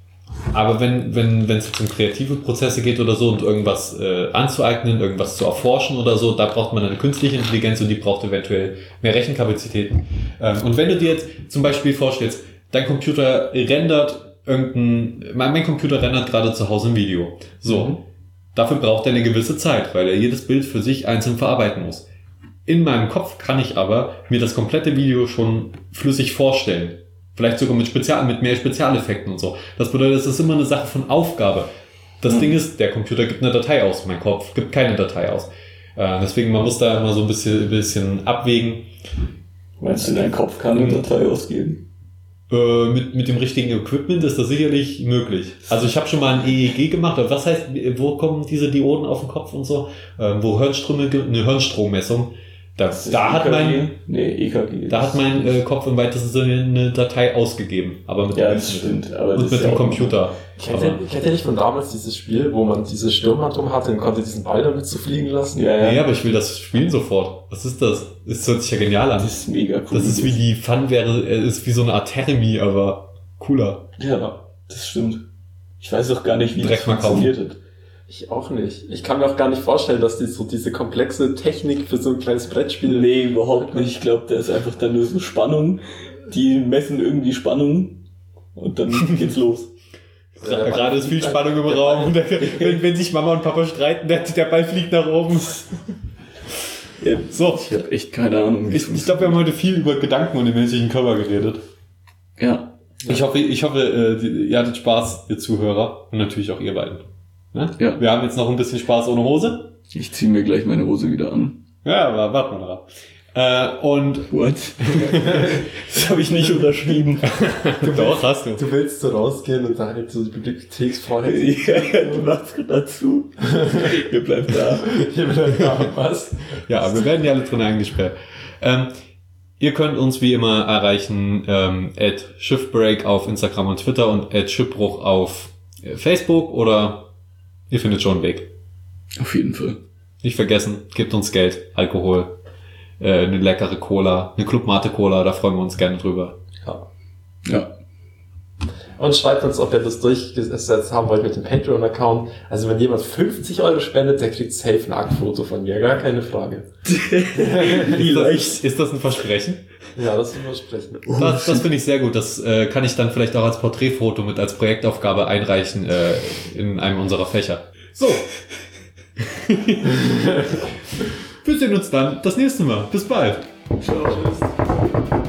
aber wenn, wenn, wenn es jetzt um kreative Prozesse geht oder so und irgendwas äh, anzueignen, irgendwas zu erforschen oder so, da braucht man eine künstliche Intelligenz und die braucht eventuell mehr Rechenkapazität. Ähm, und wenn du dir jetzt zum Beispiel vorstellst, dein Computer rendert irgendein, mein, mein Computer rendert gerade zu Hause ein Video. So. Mhm. Dafür braucht er eine gewisse Zeit, weil er jedes Bild für sich einzeln verarbeiten muss. In meinem Kopf kann ich aber mir das komplette Video schon flüssig vorstellen. Vielleicht sogar mit Spezial, mit mehr Spezialeffekten und so. Das bedeutet, es ist immer eine Sache von Aufgabe. Das Mhm. Ding ist, der Computer gibt eine Datei aus, mein Kopf gibt keine Datei aus. Äh, deswegen, man muss da immer so ein bisschen, ein bisschen abwägen. meinst du, dein Kopf kann eine Datei ausgeben? Äh, mit, mit dem richtigen Equipment ist das sicherlich möglich. Also ich habe schon mal ein E E G gemacht, aber was heißt, wo kommen diese Dioden auf den Kopf und so? Ähm, wo Hirnströme, ge- eine Hirnstrommessung. Da, Das ist da hat E K G? mein, Nee, E K G. da hat mein äh, Kopf im weitesten Sinne eine Datei ausgegeben. Aber mit Ja, dem das Hilfsmittel. stimmt. Aber das Und ist mit ja dem auch- Computer. Kennt ihr, Aber, kennt ihr nicht von damals dieses Spiel, wo man diese Stirnband hatte und konnte diesen Ball damit zu fliegen lassen? Ja, ja. nee, aber ich will das spielen sofort. Was ist das? Das hört sich ja genial an. Das ist mega cool. Das ist wie die Fun wäre, äh, ist wie so eine Art Thermie, aber cooler. Ja, das stimmt. Ich weiß auch gar nicht, wie Direkt das mal kaufen. funktioniert hat. Ich auch nicht. Ich kann mir auch gar nicht vorstellen, dass die so diese komplexe Technik für so ein kleines Brettspiel... Nee, überhaupt nicht. Ich glaube, da ist einfach dann nur so Spannung. Die messen irgendwie Spannung und dann geht's los. Ja, gerade ist viel Spannung im Raum. Und wenn, wenn sich Mama und Papa streiten, der, der Ball fliegt nach oben. Ja, so. Ich habe echt keine Ahnung. Ich, ich glaube, wir haben heute viel über Gedanken und den menschlichen Körper geredet. Ja. Ich hoffe, ich hoffe, ihr hattet Spaß, ihr Zuhörer. Und natürlich auch ihr beiden. Ne? Ja. Wir haben jetzt noch ein bisschen Spaß ohne Hose. Ich ziehe mir gleich meine Hose wieder an. Ja, aber warten wir mal ab. Äh, und... What? Das habe ich nicht unterschrieben. Du Doch, hast du. Du willst so rausgehen und da halt so die Bibliotheksfrau hält. Ja, du machst dazu. Ihr bleibt da. Ihr bleibt da. Was? Ja, wir werden ja alle drin eingesperrt. Ähm, ihr könnt uns wie immer erreichen ähm, at Schiffbreak auf Instagram und Twitter und at Schiffbruch auf Facebook oder ihr findet schon einen Weg. Auf jeden Fall. Nicht vergessen, gebt uns Geld, Alkohol, äh, eine leckere Cola, eine Club Mate Cola, da freuen wir uns gerne drüber. Ja. Ja. Und schreibt uns, ob ihr das durchgesetzt haben wollt mit dem Patreon-Account. Also wenn jemand fünfzig Euro spendet, der kriegt safe ein Nacktfoto von mir, gar keine Frage. Vielleicht. Ist das ein Versprechen? Ja, das ist ein Versprechen. Das, das finde ich sehr gut. Das äh, kann ich dann vielleicht auch als Porträtfoto mit als Projektaufgabe einreichen äh, in einem unserer Fächer. So. Wir sehen uns dann das nächste Mal. Bis bald. Ciao.